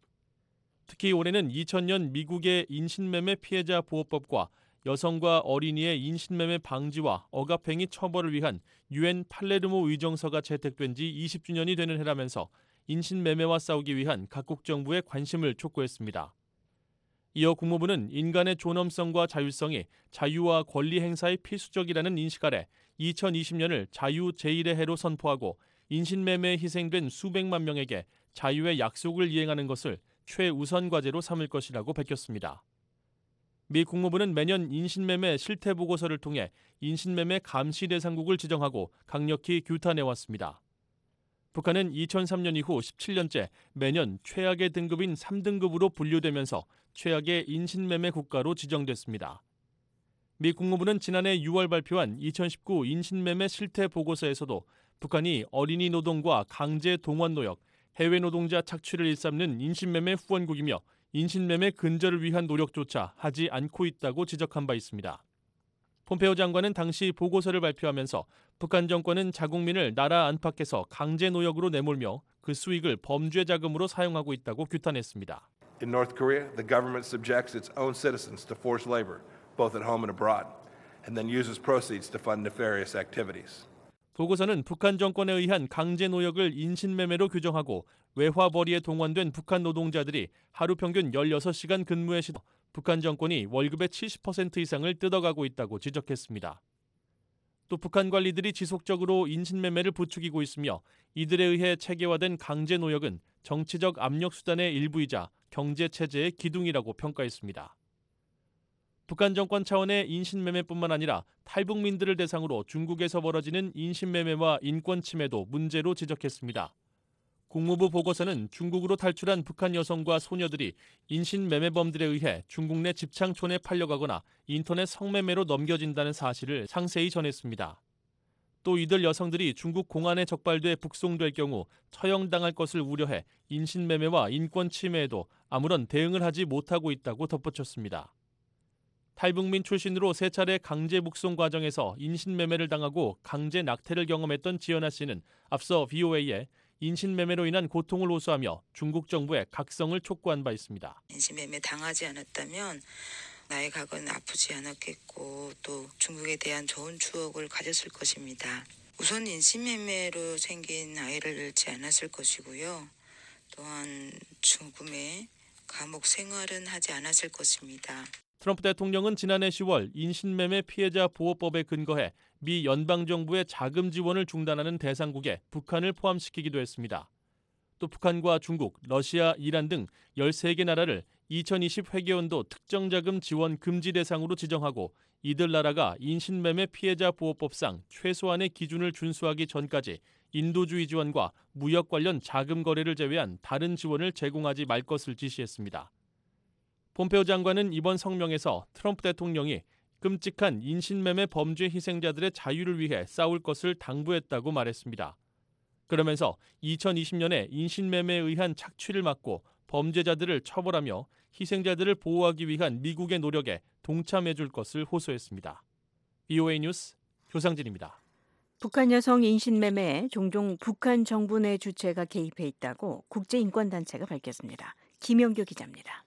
특히 올해는 2000년 미국의 인신매매 피해자 보호법과 여성과 어린이의 인신매매 방지와 억압행위 처벌을 위한 유엔 팔레르모 의정서가 채택된 지 20주년이 되는 해라면서 인신매매와 싸우기 위한 각국 정부의 관심을 촉구했습니다. 이어 국무부는 인간의 존엄성과 자율성이 자유와 권리 행사의 필수적이라는 인식 아래 2020년을 자유 제1의 해로 선포하고 인신매매에 희생된 수백만 명에게 자유의 약속을 이행하는 것을 최우선 과제로 삼을 것이라고 밝혔습니다. 미 국무부는 매년 인신매매 실태 보고서를 통해 인신매매 감시 대상국을 지정하고 강력히 규탄해왔습니다. 북한은 2003년 이후 17년째 매년 최악의 등급인 3등급으로 분류되면서 최악의 인신매매 국가로 지정됐습니다. 미 국무부는 지난해 6월 발표한 2019 인신매매 실태 보고서에서도 북한이 어린이 노동과 강제 동원 노역, 해외 노동자 착취를 일삼는 인신매매 후원국이며 인신매매 근절을 위한 노력조차 하지 않고 있다고 지적한 바 있습니다. 폼페오 장관은 당시 보고서를 발표하면서 북한 정권은 자국민을 나라 안팎에서 강제 노역으로 내몰며 그 수익을 범죄 자금으로 사용하고 있다고 규탄했습니다. In North Korea, the government subjects its own citizens to forced labor, both at home and abroad, and then uses proceeds to fund nefarious activities. 보고서는 북한 정권에 의한 강제 노역을 인신매매로 규정하고 외화벌이에 동원된 북한 노동자들이 하루 평균 16시간 근무의 시도 북한 정권이 월급의 70% 이상을 뜯어가고 있다고 지적했습니다. 또 북한 관리들이 지속적으로 인신매매를 부추기고 있으며 이들에 의해 체계화된 강제 노역은 정치적 압력 수단의 일부이자 경제체제의 기둥이라고 평가했습니다. 북한 정권 차원의 인신매매뿐만 아니라 탈북민들을 대상으로 중국에서 벌어지는 인신매매와 인권 침해도 문제로 지적했습니다. 국무부 보고서는 중국으로 탈출한 북한 여성과 소녀들이 인신매매범들에 의해 중국 내 집창촌에 팔려가거나 인터넷 성매매로 넘겨진다는 사실을 상세히 전했습니다. 또 이들 여성들이 중국 공안에 적발돼 북송될 경우 처형당할 것을 우려해 인신매매와 인권 침해에도 아무런 대응을 하지 못하고 있다고 덧붙였습니다. 탈북민 출신으로 3차례 강제 북송 과정에서 인신매매를 당하고 강제 낙태를 경험했던 지연아 씨는 앞서 VOA에 인신매매로 인한 고통을 호소하며 중국 정부의 각성을 촉구한 바 있습니다. 인신매매 당하지 않았다면 나의 과거는 아프지 않았겠고 또 중국에 대한 좋은 추억을 가졌을 것입니다. 우선 인신매매로 생긴 아이를 잃지 않았을 것이고요. 또한 죽음의 감옥 생활은 하지 않았을 것입니다. 트럼프 대통령은 지난해 10월 인신매매 피해자 보호법에 근거해 미 연방정부의 자금 지원을 중단하는 대상국에 북한을 포함시키기도 했습니다. 또 북한과 중국, 러시아, 이란 등 13개 나라를 2020 회계연도 특정자금 지원 금지 대상으로 지정하고 이들 나라가 인신매매 피해자 보호법상 최소한의 기준을 준수하기 전까지 인도주의 지원과 무역 관련 자금 거래를 제외한 다른 지원을 제공하지 말 것을 지시했습니다. 폼페오 장관은 이번 성명에서 트럼프 대통령이 끔찍한 인신매매 범죄 희생자들의 자유를 위해 싸울 것을 당부했다고 말했습니다. 그러면서 2020년에 인신매매에 의한 착취를 막고 범죄자들을 처벌하며 희생자들을 보호하기 위한 미국의 노력에 동참해줄 것을 호소했습니다. VOA 뉴스 조상진입니다. 북한 여성 인신매매에 종종 북한 정부 내 주체가 개입해 있다고 국제인권단체가 밝혔습니다. 김영규 기자입니다.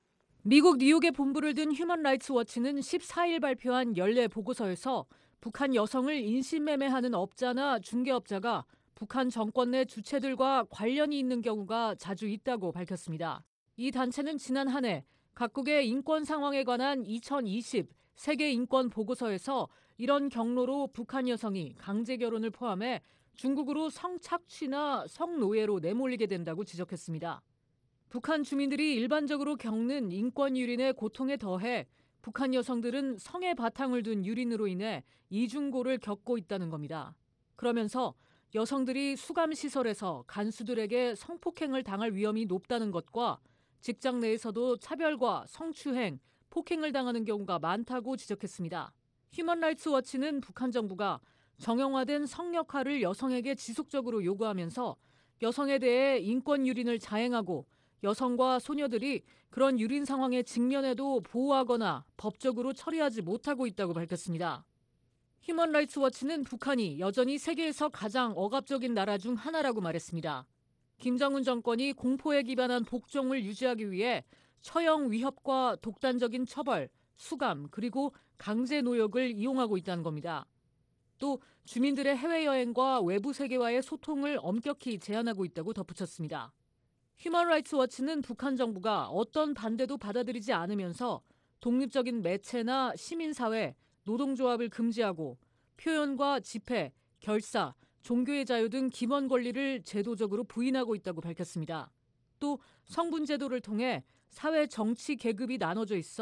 미국 뉴욕에 본부를 둔 휴먼 라이츠 워치는 14일 발표한 연례 보고서에서 북한 여성을 인신매매하는 업자나 중개업자가 북한 정권 내 주체들과 관련이 있는 경우가 자주 있다고 밝혔습니다. 이 단체는 지난 한 해 각국의 인권 상황에 관한 2020 세계 인권 보고서에서 이런 경로로 북한 여성이 강제 결혼을 포함해 중국으로 성착취나 성노예로 내몰리게 된다고 지적했습니다. 북한 주민들이 일반적으로 겪는 인권 유린의 고통에 더해 북한 여성들은 성에 바탕을 둔 유린으로 인해 이중고를 겪고 있다는 겁니다. 그러면서 여성들이 수감시설에서 간수들에게 성폭행을 당할 위험이 높다는 것과 직장 내에서도 차별과 성추행, 폭행을 당하는 경우가 많다고 지적했습니다. 휴먼 라이츠 워치는 북한 정부가 정형화된 성역할을 여성에게 지속적으로 요구하면서 여성에 대해 인권 유린을 자행하고 여성과 소녀들이 그런 유린 상황에 직면해도 보호하거나 법적으로 처리하지 못하고 있다고 밝혔습니다. 휴먼 라이츠 워치는 북한이 여전히 세계에서 가장 억압적인 나라 중 하나라고 말했습니다. 김정은 정권이 공포에 기반한 복종을 유지하기 위해 처형 위협과 독단적인 처벌, 수감 그리고 강제 노역을 이용하고 있다는 겁니다. 또 주민들의 해외여행과 외부 세계와의 소통을 엄격히 제한하고 있다고 덧붙였습니다. 휴먼 라이츠 워치는 북한 정부가 어떤 반대도 받아들이지 않으면서 독립적인 매체나 시민사회, 노동조합을 금지하고 표현과 집회, 결사, 종교의 자유 등 기본 권리를 제도적으로 부인하고 있다고 밝혔습니다. 또 성분제도를 통해 사회 정치 계급이 나눠져 있어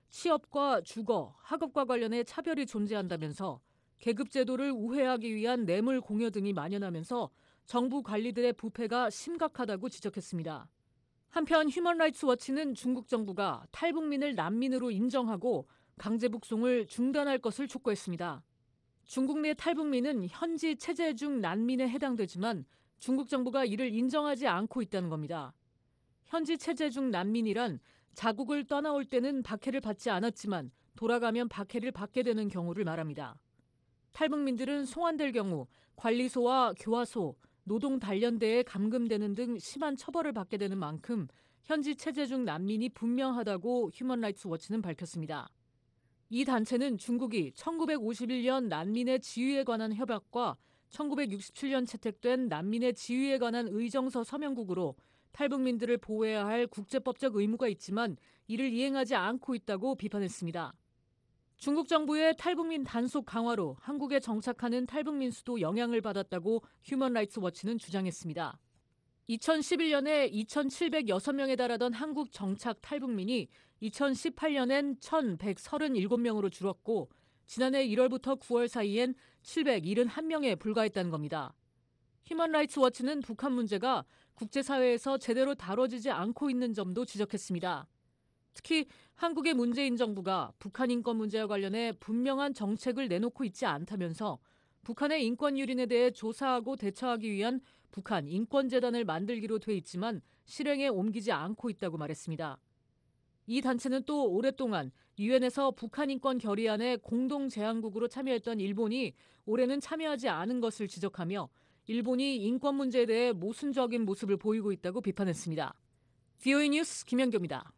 취업과 주거, 학업과 관련해 차별이 존재한다면서 계급 제도를 우회하기 위한 뇌물 공여 등이 만연하면서 정부 관리들의 부패가 심각하다고 지적했습니다. 한편 휴먼 라이츠 워치는 중국 정부가 탈북민을 난민으로 인정하고 강제 북송을 중단할 것을 촉구했습니다. 중국 내 탈북민은 현지 체제 중 난민에 해당되지만 중국 정부가 이를 인정하지 않고 있다는 겁니다. 현지 체제 중 난민이란 자국을 떠나올 때는 박해를 받지 않았지만 돌아가면 박해를 받게 되는 경우를 말합니다. 탈북민들은 송환될 경우 관리소와 교화소, 노동 단련대에 감금되는 등 심한 처벌을 받게 되는 만큼 현지 체제 중 난민이 분명하다고 휴먼 라이츠 워치는 밝혔습니다. 이 단체는 중국이 1951년 난민의 지위에 관한 협약과 1967년 채택된 난민의 지위에 관한 의정서 서명국으로 탈북민들을 보호해야 할 국제법적 의무가 있지만 이를 이행하지 않고 있다고 비판했습니다. 중국 정부의 탈북민 단속 강화로 한국에 정착하는 탈북민 수도 영향을 받았다고 휴먼 라이츠 워치는 주장했습니다. 2011년에 2,706명에 달하던 한국 정착 탈북민이 2018년엔 1,137명으로 줄었고 지난해 1월부터 9월 사이엔 771명에 불과했다는 겁니다. 휴먼 라이츠 워치는 북한 문제가 국제사회에서 제대로 다뤄지지 않고 있는 점도 지적했습니다. 특히 한국의 문재인 정부가 북한 인권 문제와 관련해 분명한 정책을 내놓고 있지 않다면서 북한의 인권 유린에 대해 조사하고 대처하기 위한 북한 인권재단을 만들기로 돼 있지만 실행에 옮기지 않고 있다고 말했습니다. 이 단체는 또 오랫동안 유엔에서 북한 인권 결의안에 공동 제안국으로 참여했던 일본이 올해는 참여하지 않은 것을 지적하며 일본이 인권 문제에 대해 모순적인 모습을 보이고 있다고 비판했습니다. VOA 뉴스 김현경입니다.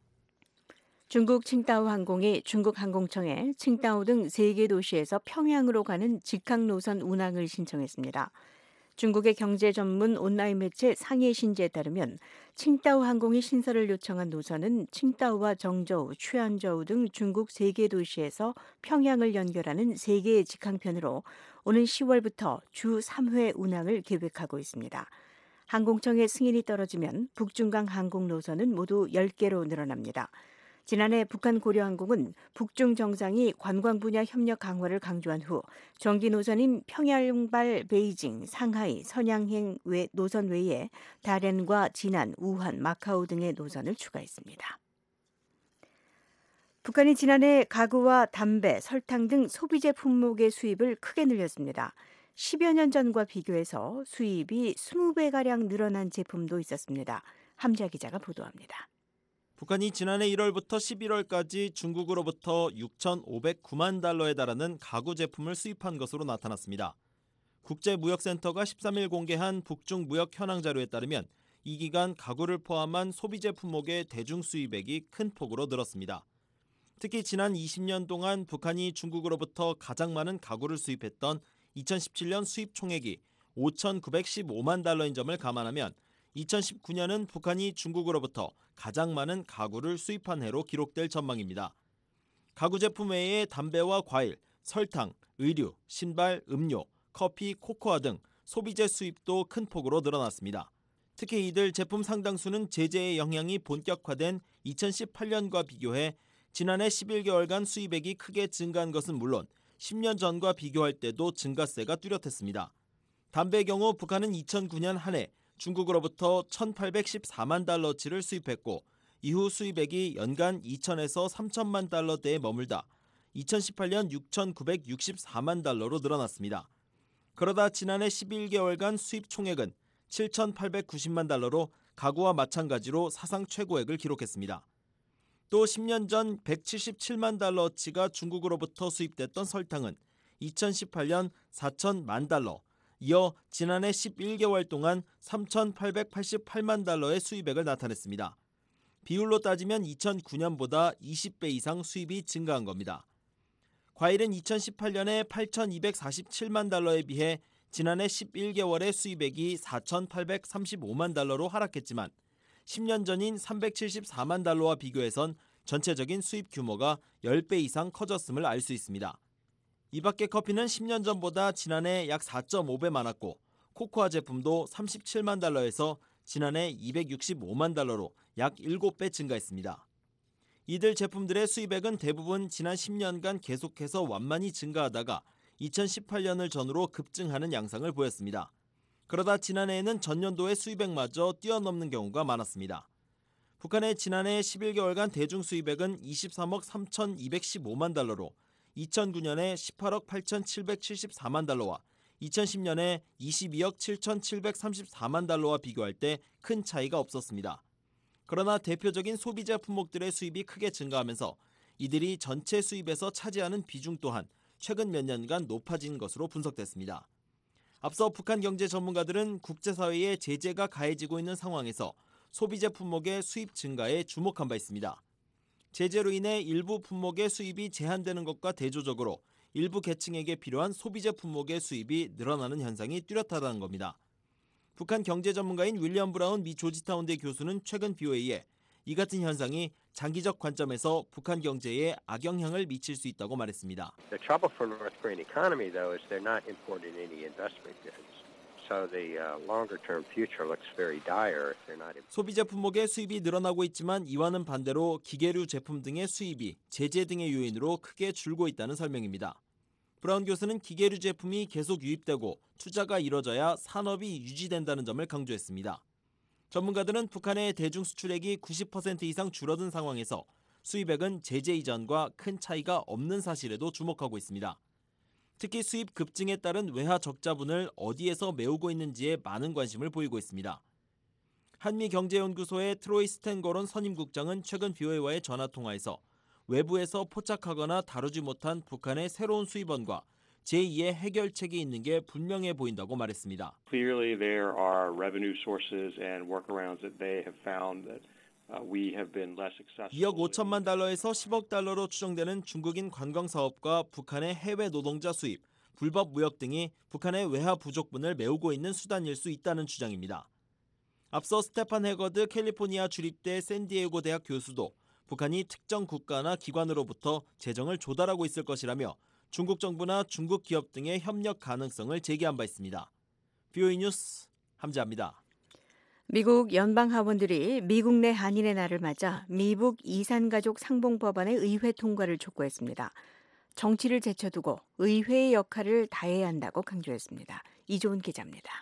중국 칭다오 항공이 중국 항공청에 칭다오 등 3개 도시에서 평양으로 가는 직항 노선 운항을 신청했습니다. 중국의 경제 전문 온라인 매체 상해신지에 따르면 칭다오 항공이 신설을 요청한 노선은 칭다오와 정저우, 취안저우 등 중국 3개 도시에서 평양을 연결하는 3개의 직항편으로 오는 10월부터 주 3회 운항을 계획하고 있습니다. 항공청의 승인이 떨어지면 북중강 항공 노선은 모두 10개로 늘어납니다. 지난해 북한 고려항공은 북중 정상이 관광 분야 협력 강화를 강조한 후 정기 노선인 평양발 베이징, 상하이, 선양행 노선 외에 다롄과 진안, 우한, 마카오 등의 노선을 추가했습니다. 북한이 지난해 가구와 담배, 설탕 등 소비재 품목의 수입을 크게 늘렸습니다. 10여 년 전과 비교해서 수입이 20배가량 늘어난 제품도 있었습니다. 함자 기자가 보도합니다. 북한이 지난해 1월부터 11월까지 중국으로부터 6,509만 달러에 달하는 가구 제품을 수입한 것으로 나타났습니다. 국제무역센터가 13일 공개한 북중 무역 현황 자료에 따르면 이 기간 가구를 포함한 소비재 품목의 대중 수입액이 큰 폭으로 늘었습니다. 특히 지난 20년 동안 북한이 중국으로부터 가장 많은 가구를 수입했던 2017년 수입 총액이 5,915만 달러인 점을 감안하면 2019년은 북한이 중국으로부터 가장 많은 가구를 수입한 해로 기록될 전망입니다. 가구 제품 외에 담배와 과일, 설탕, 의류, 신발, 음료, 커피, 코코아 등 소비재 수입도 큰 폭으로 늘어났습니다. 특히 이들 제품 상당수는 제재의 영향이 본격화된 2018년과 비교해 지난해 11개월간 수입액이 크게 증가한 것은 물론 10년 전과 비교할 때도 증가세가 뚜렷했습니다. 담배의 경우 북한은 2009년 한 해 중국으로부터 1,814만 달러치를 수입했고 이후 수입액이 연간 2,000에서 3,000만 달러대에 머물다 2018년 6,964만 달러로 늘어났습니다. 그러다 지난해 11개월간 수입 총액은 7,890만 달러로 가구와 마찬가지로 사상 최고액을 기록했습니다. 또 10년 전 177만 달러치가 중국으로부터 수입됐던 설탕은 2018년 4,000만 달러, 이어 지난해 11개월 동안 3,888만 달러의 수입액을 나타냈습니다. 비율로 따지면 2009년보다 20배 이상 수입이 증가한 겁니다. 과일은 2018년에 8,247만 달러에 비해 지난해 11개월의 수입액이 4,835만 달러로 하락했지만 10년 전인 374만 달러와 비교해선 전체적인 수입 규모가 10배 이상 커졌음을 알 수 있습니다. 이 밖에 커피는 10년 전보다 지난해 약 4.5배 많았고 코코아 제품도 37만 달러에서 지난해 265만 달러로 약 7배 증가했습니다. 이들 제품들의 수입액은 대부분 지난 10년간 계속해서 완만히 증가하다가 2018년을 전후로 급증하는 양상을 보였습니다. 그러다 지난해에는 전년도의 수입액마저 뛰어넘는 경우가 많았습니다. 북한의 지난해 11개월간 대중 수입액은 23억 3,215만 달러로 2009년에 18억 8,774만 달러와 2010년에 22억 7,734만 달러와 비교할 때 큰 차이가 없었습니다. 그러나 대표적인 소비자 품목들의 수입이 크게 증가하면서 이들이 전체 수입에서 차지하는 비중 또한 최근 몇 년간 높아진 것으로 분석됐습니다. 앞서 북한 경제 전문가들은 국제사회의 제재가 가해지고 있는 상황에서 소비재 품목의 수입 증가에 주목한 바 있습니다. 제재로 인해 일부 품목의 수입이 제한되는 것과 대조적으로 일부 계층에게 필요한 소비재 품목의 수입이 늘어나는 현상이 뚜렷하다는 겁니다. 북한 경제 전문가인 윌리엄 브라운 미 조지타운대 교수는 최근 BOA에 이 같은 현상이 장기적 관점에서 북한 경제에 악영향을 미칠 수 있다고 말했습니다. The trouble for North Korean economy, though, is they're not importing any investment goods. So the longer-term future looks very dire if they're not. 소비재 품목의 수입이 늘어나고 있지만 이와는 반대로 기계류 제품 등의 수입이 제재 등의 요인으로 크게 줄고 있다는 설명입니다. 브라운 교수는 기계류 제품이 계속 유입되고 투자가 이뤄져야 산업이 유지된다는 점을 강조했습니다. 전문가들은 북한의 대중 수출액이 90% 이상 줄어든 상황에서 수입액은 제재 이전과 큰 차이가 없는 사실에도 주목하고 있습니다. 특히 수입 급증에 따른 외화 적자분을 어디에서 메우고 있는지에 많은 관심을 보이고 있습니다. 한미경제연구소의 트로이 스탠거론 선임국장은 최근 BOA와의 전화통화에서 외부에서 포착하거나 다루지 못한 북한의 새로운 수입원과 제2의 해결책이 있는 게 분명해 보인다고 말했습니다. Clearly there are revenue sources and workarounds that they have found that we have been less successful. 2억 5천만 달러에서 10억 달러로 추정되는 중국인 관광사업과 북한의 해외 노동자 수입, 불법 무역 등이 북한의 외화 부족분을 메우고 있는 수단일 수 있다는 주장입니다. 앞서 스테판 해거드 캘리포니아 주립대 샌디에고 대학 교수도 북한이 특정 국가나 기관으로부터 재정을 조달하고 있을 것이라며 중국 정부나 중국 기업 등의 협력 가능성을 제기한 바 있습니다. BOA 뉴스 함재합니다. 미국 연방하원들이 미국 내 한인의 날을 맞아 미북 이산가족 상봉법안의 의회 통과를 촉구했습니다. 정치를 제쳐두고 의회의 역할을 다해야 한다고 강조했습니다. 이조은 기자입니다.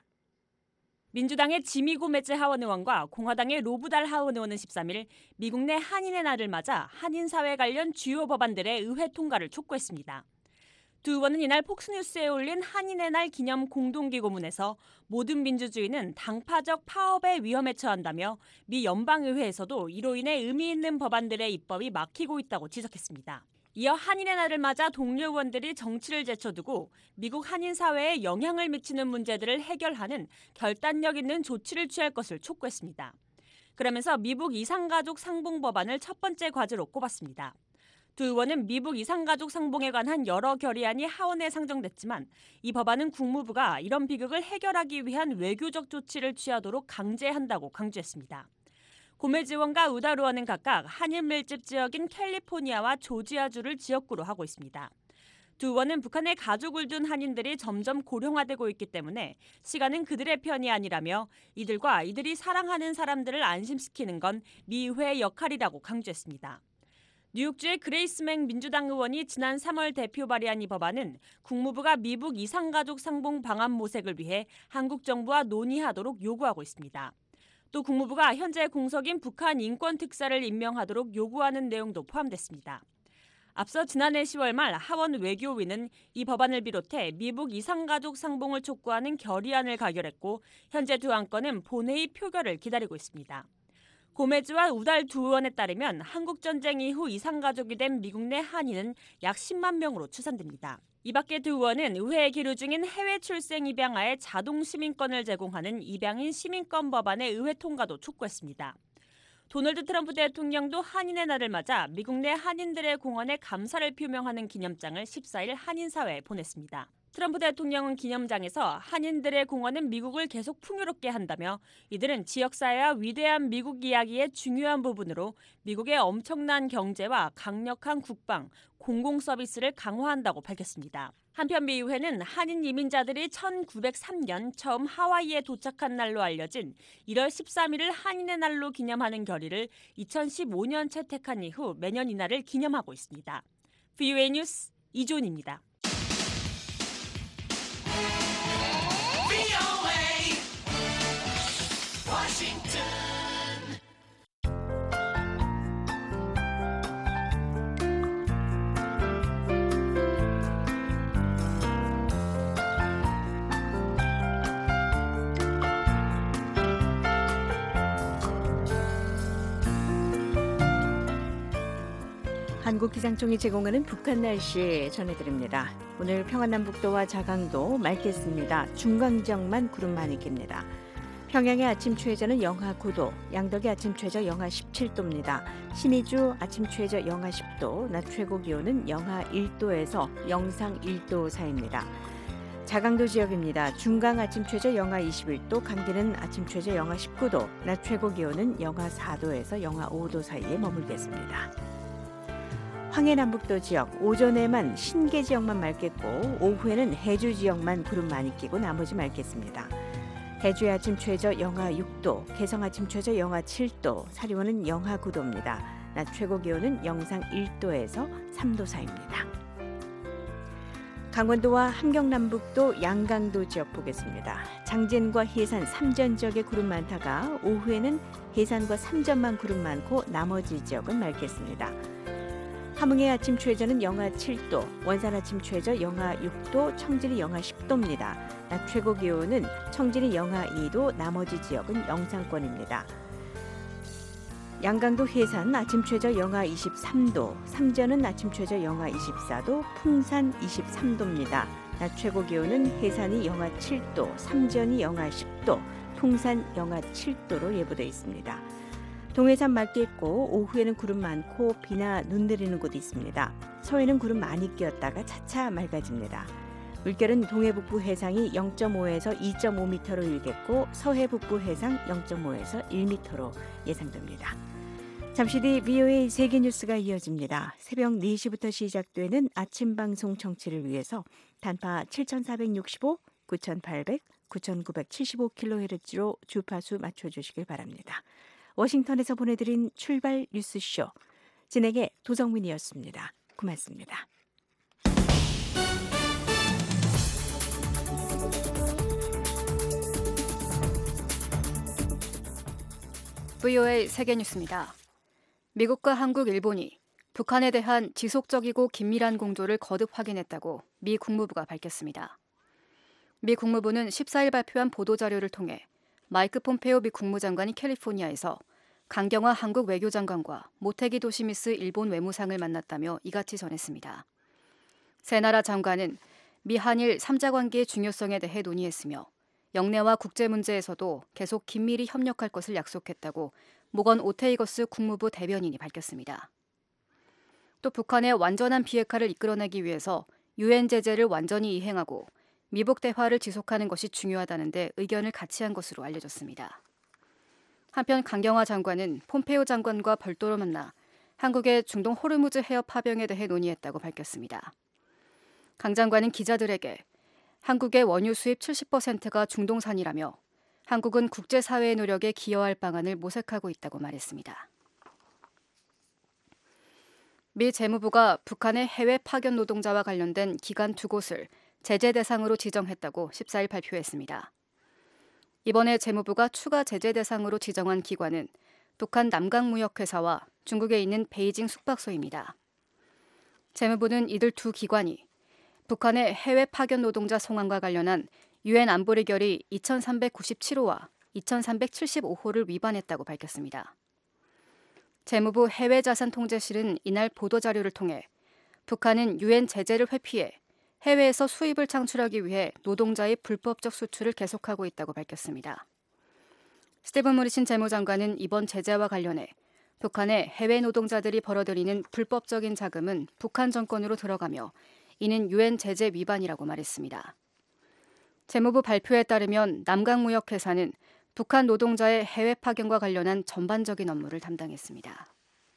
민주당의 지미 고메즈 하원 의원과 공화당의 로브달 하원 의원은 13일 미국 내 한인의 날을 맞아 한인사회 관련 주요 법안들의 의회 통과를 촉구했습니다. 두 의원은 이날 폭스뉴스에 올린 한인의 날 기념 공동기고문에서 모든 민주주의는 당파적 파업의 위험에 처한다며 미 연방의회에서도 이로 인해 의미 있는 법안들의 입법이 막히고 있다고 지적했습니다. 이어 한인의 날을 맞아 동료 의원들이 정치를 제쳐두고 미국 한인 사회에 영향을 미치는 문제들을 해결하는 결단력 있는 조치를 취할 것을 촉구했습니다. 그러면서 미북 이산가족 상봉 법안을 첫 번째 과제로 꼽았습니다. 두 의원은 미북 이산가족 상봉에 관한 여러 결의안이 하원에 상정됐지만 이 법안은 국무부가 이런 비극을 해결하기 위한 외교적 조치를 취하도록 강제한다고 강조했습니다. 고메즈 의원과 우달 의원은 각각 한인 밀집 지역인 캘리포니아와 조지아주를 지역구로 하고 있습니다. 두 의원은 북한에 가족을 둔 한인들이 점점 고령화되고 있기 때문에 시간은 그들의 편이 아니라며 이들과 이들이 사랑하는 사람들을 안심시키는 건 미의회의 역할이라고 강조했습니다. 뉴욕주의 그레이스 맥 민주당 의원이 지난 3월 대표 발의한 이 법안은 국무부가 미북 이산가족 상봉 방안 모색을 위해 한국 정부와 논의하도록 요구하고 있습니다. 또 국무부가 현재 공석인 북한 인권특사를 임명하도록 요구하는 내용도 포함됐습니다. 앞서 지난해 10월 말 하원 외교위는 이 법안을 비롯해 미북 이산가족 상봉을 촉구하는 결의안을 가결했고 현재 두 안건은 본회의 표결을 기다리고 있습니다. 고메즈와 우달 두 의원에 따르면 한국전쟁 이후 이산가족이 된 미국 내 한인은 약 10만 명으로 추산됩니다. 이 밖에 두 의원은 의회에 기류 중인 해외 출생 입양아의 자동 시민권을 제공하는 입양인 시민권 법안의 의회 통과도 촉구했습니다. 도널드 트럼프 대통령도 한인의 날을 맞아 미국 내 한인들의 공헌에 감사를 표명하는 기념장을 14일 한인사회에 보냈습니다. 트럼프 대통령은 기념장에서 한인들의 공헌은 미국을 계속 풍요롭게 한다며 이들은 지역사회와 위대한 미국 이야기의 중요한 부분으로 미국의 엄청난 경제와 강력한 국방, 공공서비스를 강화한다고 밝혔습니다. 한편 미 의회는 한인 이민자들이 1903년 처음 하와이에 도착한 날로 알려진 1월 13일을 한인의 날로 기념하는 결의를 2015년 채택한 이후 매년 이날을 기념하고 있습니다. VOA 뉴스 이존입니다. 한국기상청이 제공하는 북한 날씨 전해드립니다. 오늘 평안남북도와 자강도 맑겠습니다. 중강정만 구름 많이 낍니다. 평양의 아침 최저는 영하 9도, 양덕의 아침 최저 영하 17도입니다. 신의주 아침 최저 영하 10도, 낮 최고 기온은 영하 1도에서 영상 1도 사이입니다. 자강도 지역입니다. 중강 아침 최저 영하 21도, 강진은 아침 최저 영하 19도, 낮 최고 기온은 영하 4도에서 영하 5도 사이에 머물겠습니다. 황해남북도 지역, 오전에만 신계 지역만 맑겠고 오후에는 해주 지역만 구름 많이 끼고 나머지 맑겠습니다. 해주의 아침 최저 영하 6도, 개성 아침 최저 영하 7도, 사리원은 영하 9도입니다. 낮 최고 기온은 영상 1도에서 3도 사이입니다. 강원도와 함경남북도 양강도 지역 보겠습니다. 장진과 해산, 삼전 지역에 구름 많다가 오후에는 해산과 삼전만 구름 많고 나머지 지역은 맑겠습니다. 함흥의 아침 최저는 영하 7도, 원산 아침 최저 영하 6도, 청진이 영하 10도입니다. 낮 최고 기온은 청진이 영하 2도, 나머지 지역은 영상권입니다. 양강도 해산 아침 최저 영하 23도, 삼전은 아침 최저 영하 24도, 풍산 23도입니다. 낮 최고 기온은 해산이 영하 7도, 삼전이 영하 10도, 풍산 영하 7도로 예보되어 있습니다. 동해산 맑겠고 오후에는 구름 많고 비나 눈 내리는 곳이 있습니다. 서해는 구름 많이 끼었다가 차차 맑아집니다. 물결은 동해 북부 해상이 0.5에서 2.5m로 일겠고 서해 북부 해상 0.5에서 1m로 예상됩니다. 잠시 뒤 VOA 세계뉴스가 이어집니다. 새벽 4시부터 시작되는 아침 방송 청취를 위해서 단파 7465, 9800, 9975kHz로 주파수 맞춰주시길 바랍니다. 워싱턴에서 보내드린 출발 뉴스쇼, 진행의 도정민이었습니다. 고맙습니다. VOA 세계뉴스입니다. 미국과 한국, 일본이 북한에 대한 지속적이고 긴밀한 공조를 거듭 확인했다고 미 국무부가 밝혔습니다. 미 국무부는 14일 발표한 보도자료를 통해 마이크 폼페오 미 국무장관이 캘리포니아에서 강경화 한국 외교장관과 모테기 도시미스 일본 외무상을 만났다며 이같이 전했습니다. 세 나라 장관은 미 한일 3자 관계의 중요성에 대해 논의했으며 영내와 국제 문제에서도 계속 긴밀히 협력할 것을 약속했다고 모건 오테이거스 국무부 대변인이 밝혔습니다. 또 북한의 완전한 비핵화를 이끌어내기 위해서 유엔 제재를 완전히 이행하고 미북 대화를 지속하는 것이 중요하다는데 의견을 같이 한 것으로 알려졌습니다. 한편 강경화 장관은 폼페오 장관과 별도로 만나 한국의 중동 호르무즈 해협 파병에 대해 논의했다고 밝혔습니다. 강 장관은 기자들에게 한국의 원유 수입 70%가 중동산이라며 한국은 국제사회의 노력에 기여할 방안을 모색하고 있다고 말했습니다. 미 재무부가 북한의 해외 파견 노동자와 관련된 기관 2곳을 제재 대상으로 지정했다고 14일 발표했습니다. 이번에 재무부가 추가 제재 대상으로 지정한 기관은 북한 남강무역회사와 중국에 있는 베이징 숙박소입니다. 재무부는 이들 두 기관이 북한의 해외 파견 노동자 송환과 관련한 유엔 안보리 결의 2397호와 2375호를 위반했다고 밝혔습니다. 재무부 해외자산통제실은 이날 보도자료를 통해 북한은 유엔 제재를 회피해 해외에서 수입을 창출하기 위해 노동자의 불법적 수출을 계속하고 있다고 밝혔습니다. 스티븐 모리슨 재무장관은 이번 제재와 관련해 북한의 해외 노동자들이 벌어들이는 불법적인 자금은 북한 정권으로 들어가며 이는 유엔 제재 위반이라고 말했습니다. 재무부 발표에 따르면 남강무역회사는 북한 노동자의 해외 파견과 관련한 전반적인 업무를 담당했습니다.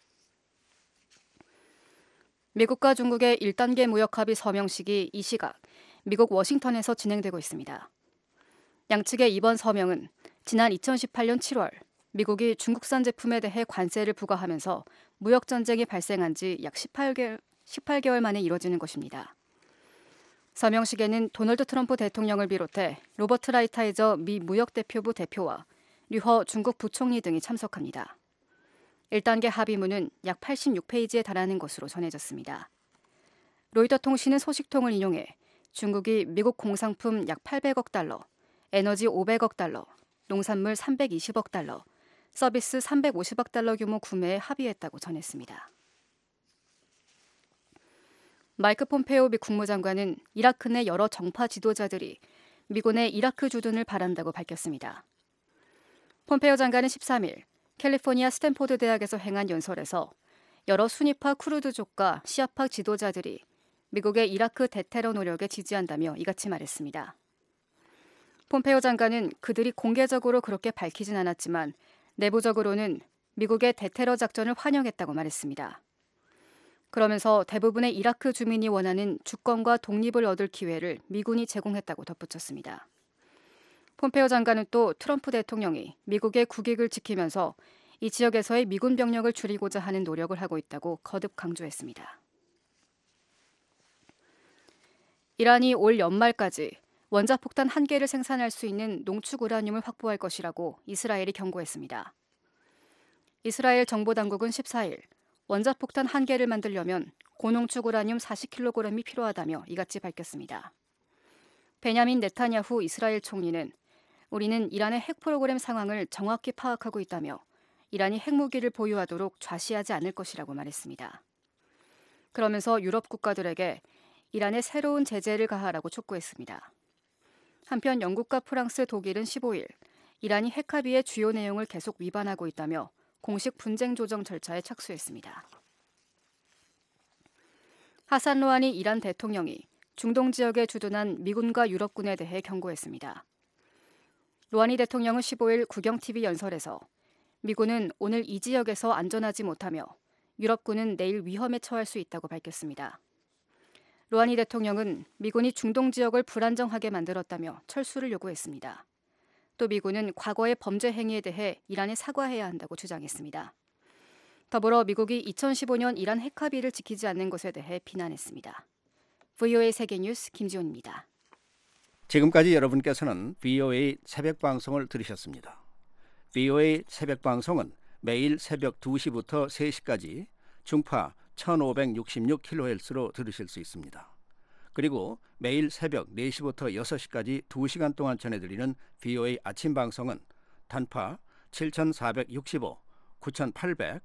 미국과 중국의 1단계 무역합의 서명식이 이 시각 미국 워싱턴에서 진행되고 있습니다. 양측의 이번 서명은 지난 2018년 7월 미국이 중국산 제품에 대해 관세를 부과하면서 무역 전쟁이 발생한 지 약 18개월 만에 이뤄지는 것입니다. 서명식에는 도널드 트럼프 대통령을 비롯해 로버트 라이트하이저 미 무역대표부 대표와 류허 중국 부총리 등이 참석합니다. 1단계 합의문은 약 86페이지에 달하는 것으로 전해졌습니다. 로이터 통신은 소식통을 인용해 중국이 미국 공산품 약 800억 달러, 에너지 500억 달러, 농산물 320억 달러, 서비스 350억 달러 규모 구매에 합의했다고 전했습니다. 마이크 폼페오 미 국무장관은 이라크 내 여러 정파 지도자들이 미군의 이라크 주둔을 바란다고 밝혔습니다. 폼페오 장관은 13일 캘리포니아 스탠포드 대학에서 행한 연설에서 여러 순위파 쿠르드족과 시아파 지도자들이 미국의 이라크 대테러 노력에 지지한다며 이같이 말했습니다. 폼페오 장관은 그들이 공개적으로 그렇게 밝히진 않았지만 내부적으로는 미국의 대테러 작전을 환영했다고 말했습니다. 그러면서 대부분의 이라크 주민이 원하는 주권과 독립을 얻을 기회를 미군이 제공했다고 덧붙였습니다. 폼페오 장관은 또 트럼프 대통령이 미국의 국익을 지키면서 이 지역에서의 미군 병력을 줄이고자 하는 노력을 하고 있다고 거듭 강조했습니다. 이란이 올 연말까지 원자폭탄 1개를 생산할 수 있는 농축 우라늄을 확보할 것이라고 이스라엘이 경고했습니다. 이스라엘 정보당국은 14일 원자폭탄 1개를 만들려면 고농축 우라늄 40kg이 필요하다며 이같이 밝혔습니다. 베냐민 네타냐후 이스라엘 총리는 우리는 이란의 핵 프로그램 상황을 정확히 파악하고 있다며 이란이 핵무기를 보유하도록 좌시하지 않을 것이라고 말했습니다. 그러면서 유럽 국가들에게 이란에 새로운 제재를 가하라고 촉구했습니다. 한편 영국과 프랑스, 독일은 15일 이란이 핵 합의의 주요 내용을 계속 위반하고 있다며 공식 분쟁 조정 절차에 착수했습니다. 하산 로하니 이란 대통령이 중동 지역에 주둔한 미군과 유럽군에 대해 경고했습니다. 로하니 대통령은 15일 국영TV 연설에서 미군은 오늘 이 지역에서 안전하지 못하며 유럽군은 내일 위험에 처할 수 있다고 밝혔습니다. 로하니 대통령은 미군이 중동 지역을 불안정하게 만들었다며 철수를 요구했습니다. 또 미군은 과거의 범죄 행위에 대해 이란에 사과해야 한다고 주장했습니다. 더불어 미국이 2015년 이란 핵 합의를 지키지 않는 것에 대해 비난했습니다. VOA 세계뉴스 김지훈입니다. 지금까지 여러분께서는 VOA 새벽 방송을 들으셨습니다. VOA 새벽 방송은 매일 새벽 2시부터 3시까지 중파 1566kHz로 들으실 수 있습니다. 그리고 매일 새벽 4시부터 6시까지 2시간 동안 전해드리는 VOA 아침 방송은 단파 7465, 9800,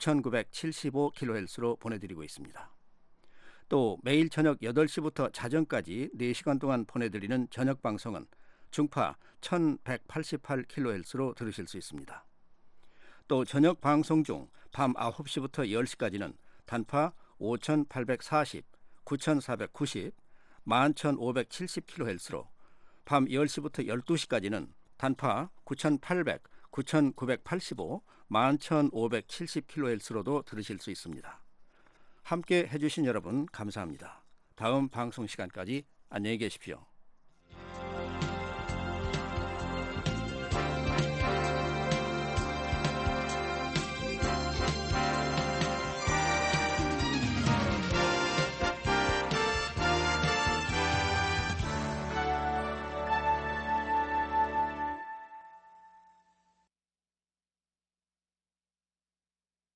9975kHz로 보내드리고 있습니다. 또 매일 저녁 8시부터 자정까지 4시간 동안 보내드리는 저녁 방송은 중파 1188kHz로 들으실 수 있습니다. 또 저녁 방송 중 밤 9시부터 10시까지는 단파 5840, 9490, 11570kHz로 밤 10시부터 12시까지는 단파 9800, 9985, 11570kHz로도 들으실 수 있습니다. 함께 해주신 여러분 감사합니다. 다음 방송 시간까지 안녕히 계십시오.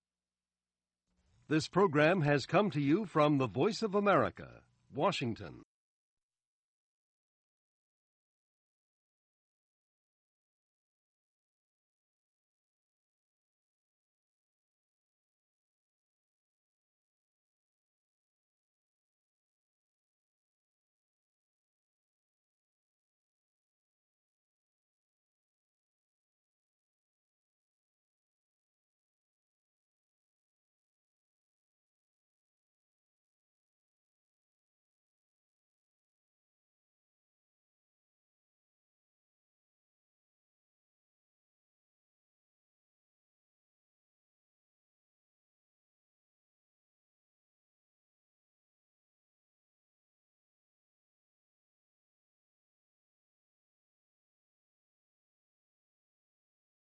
This program has come to you from the Voice of America, Washington.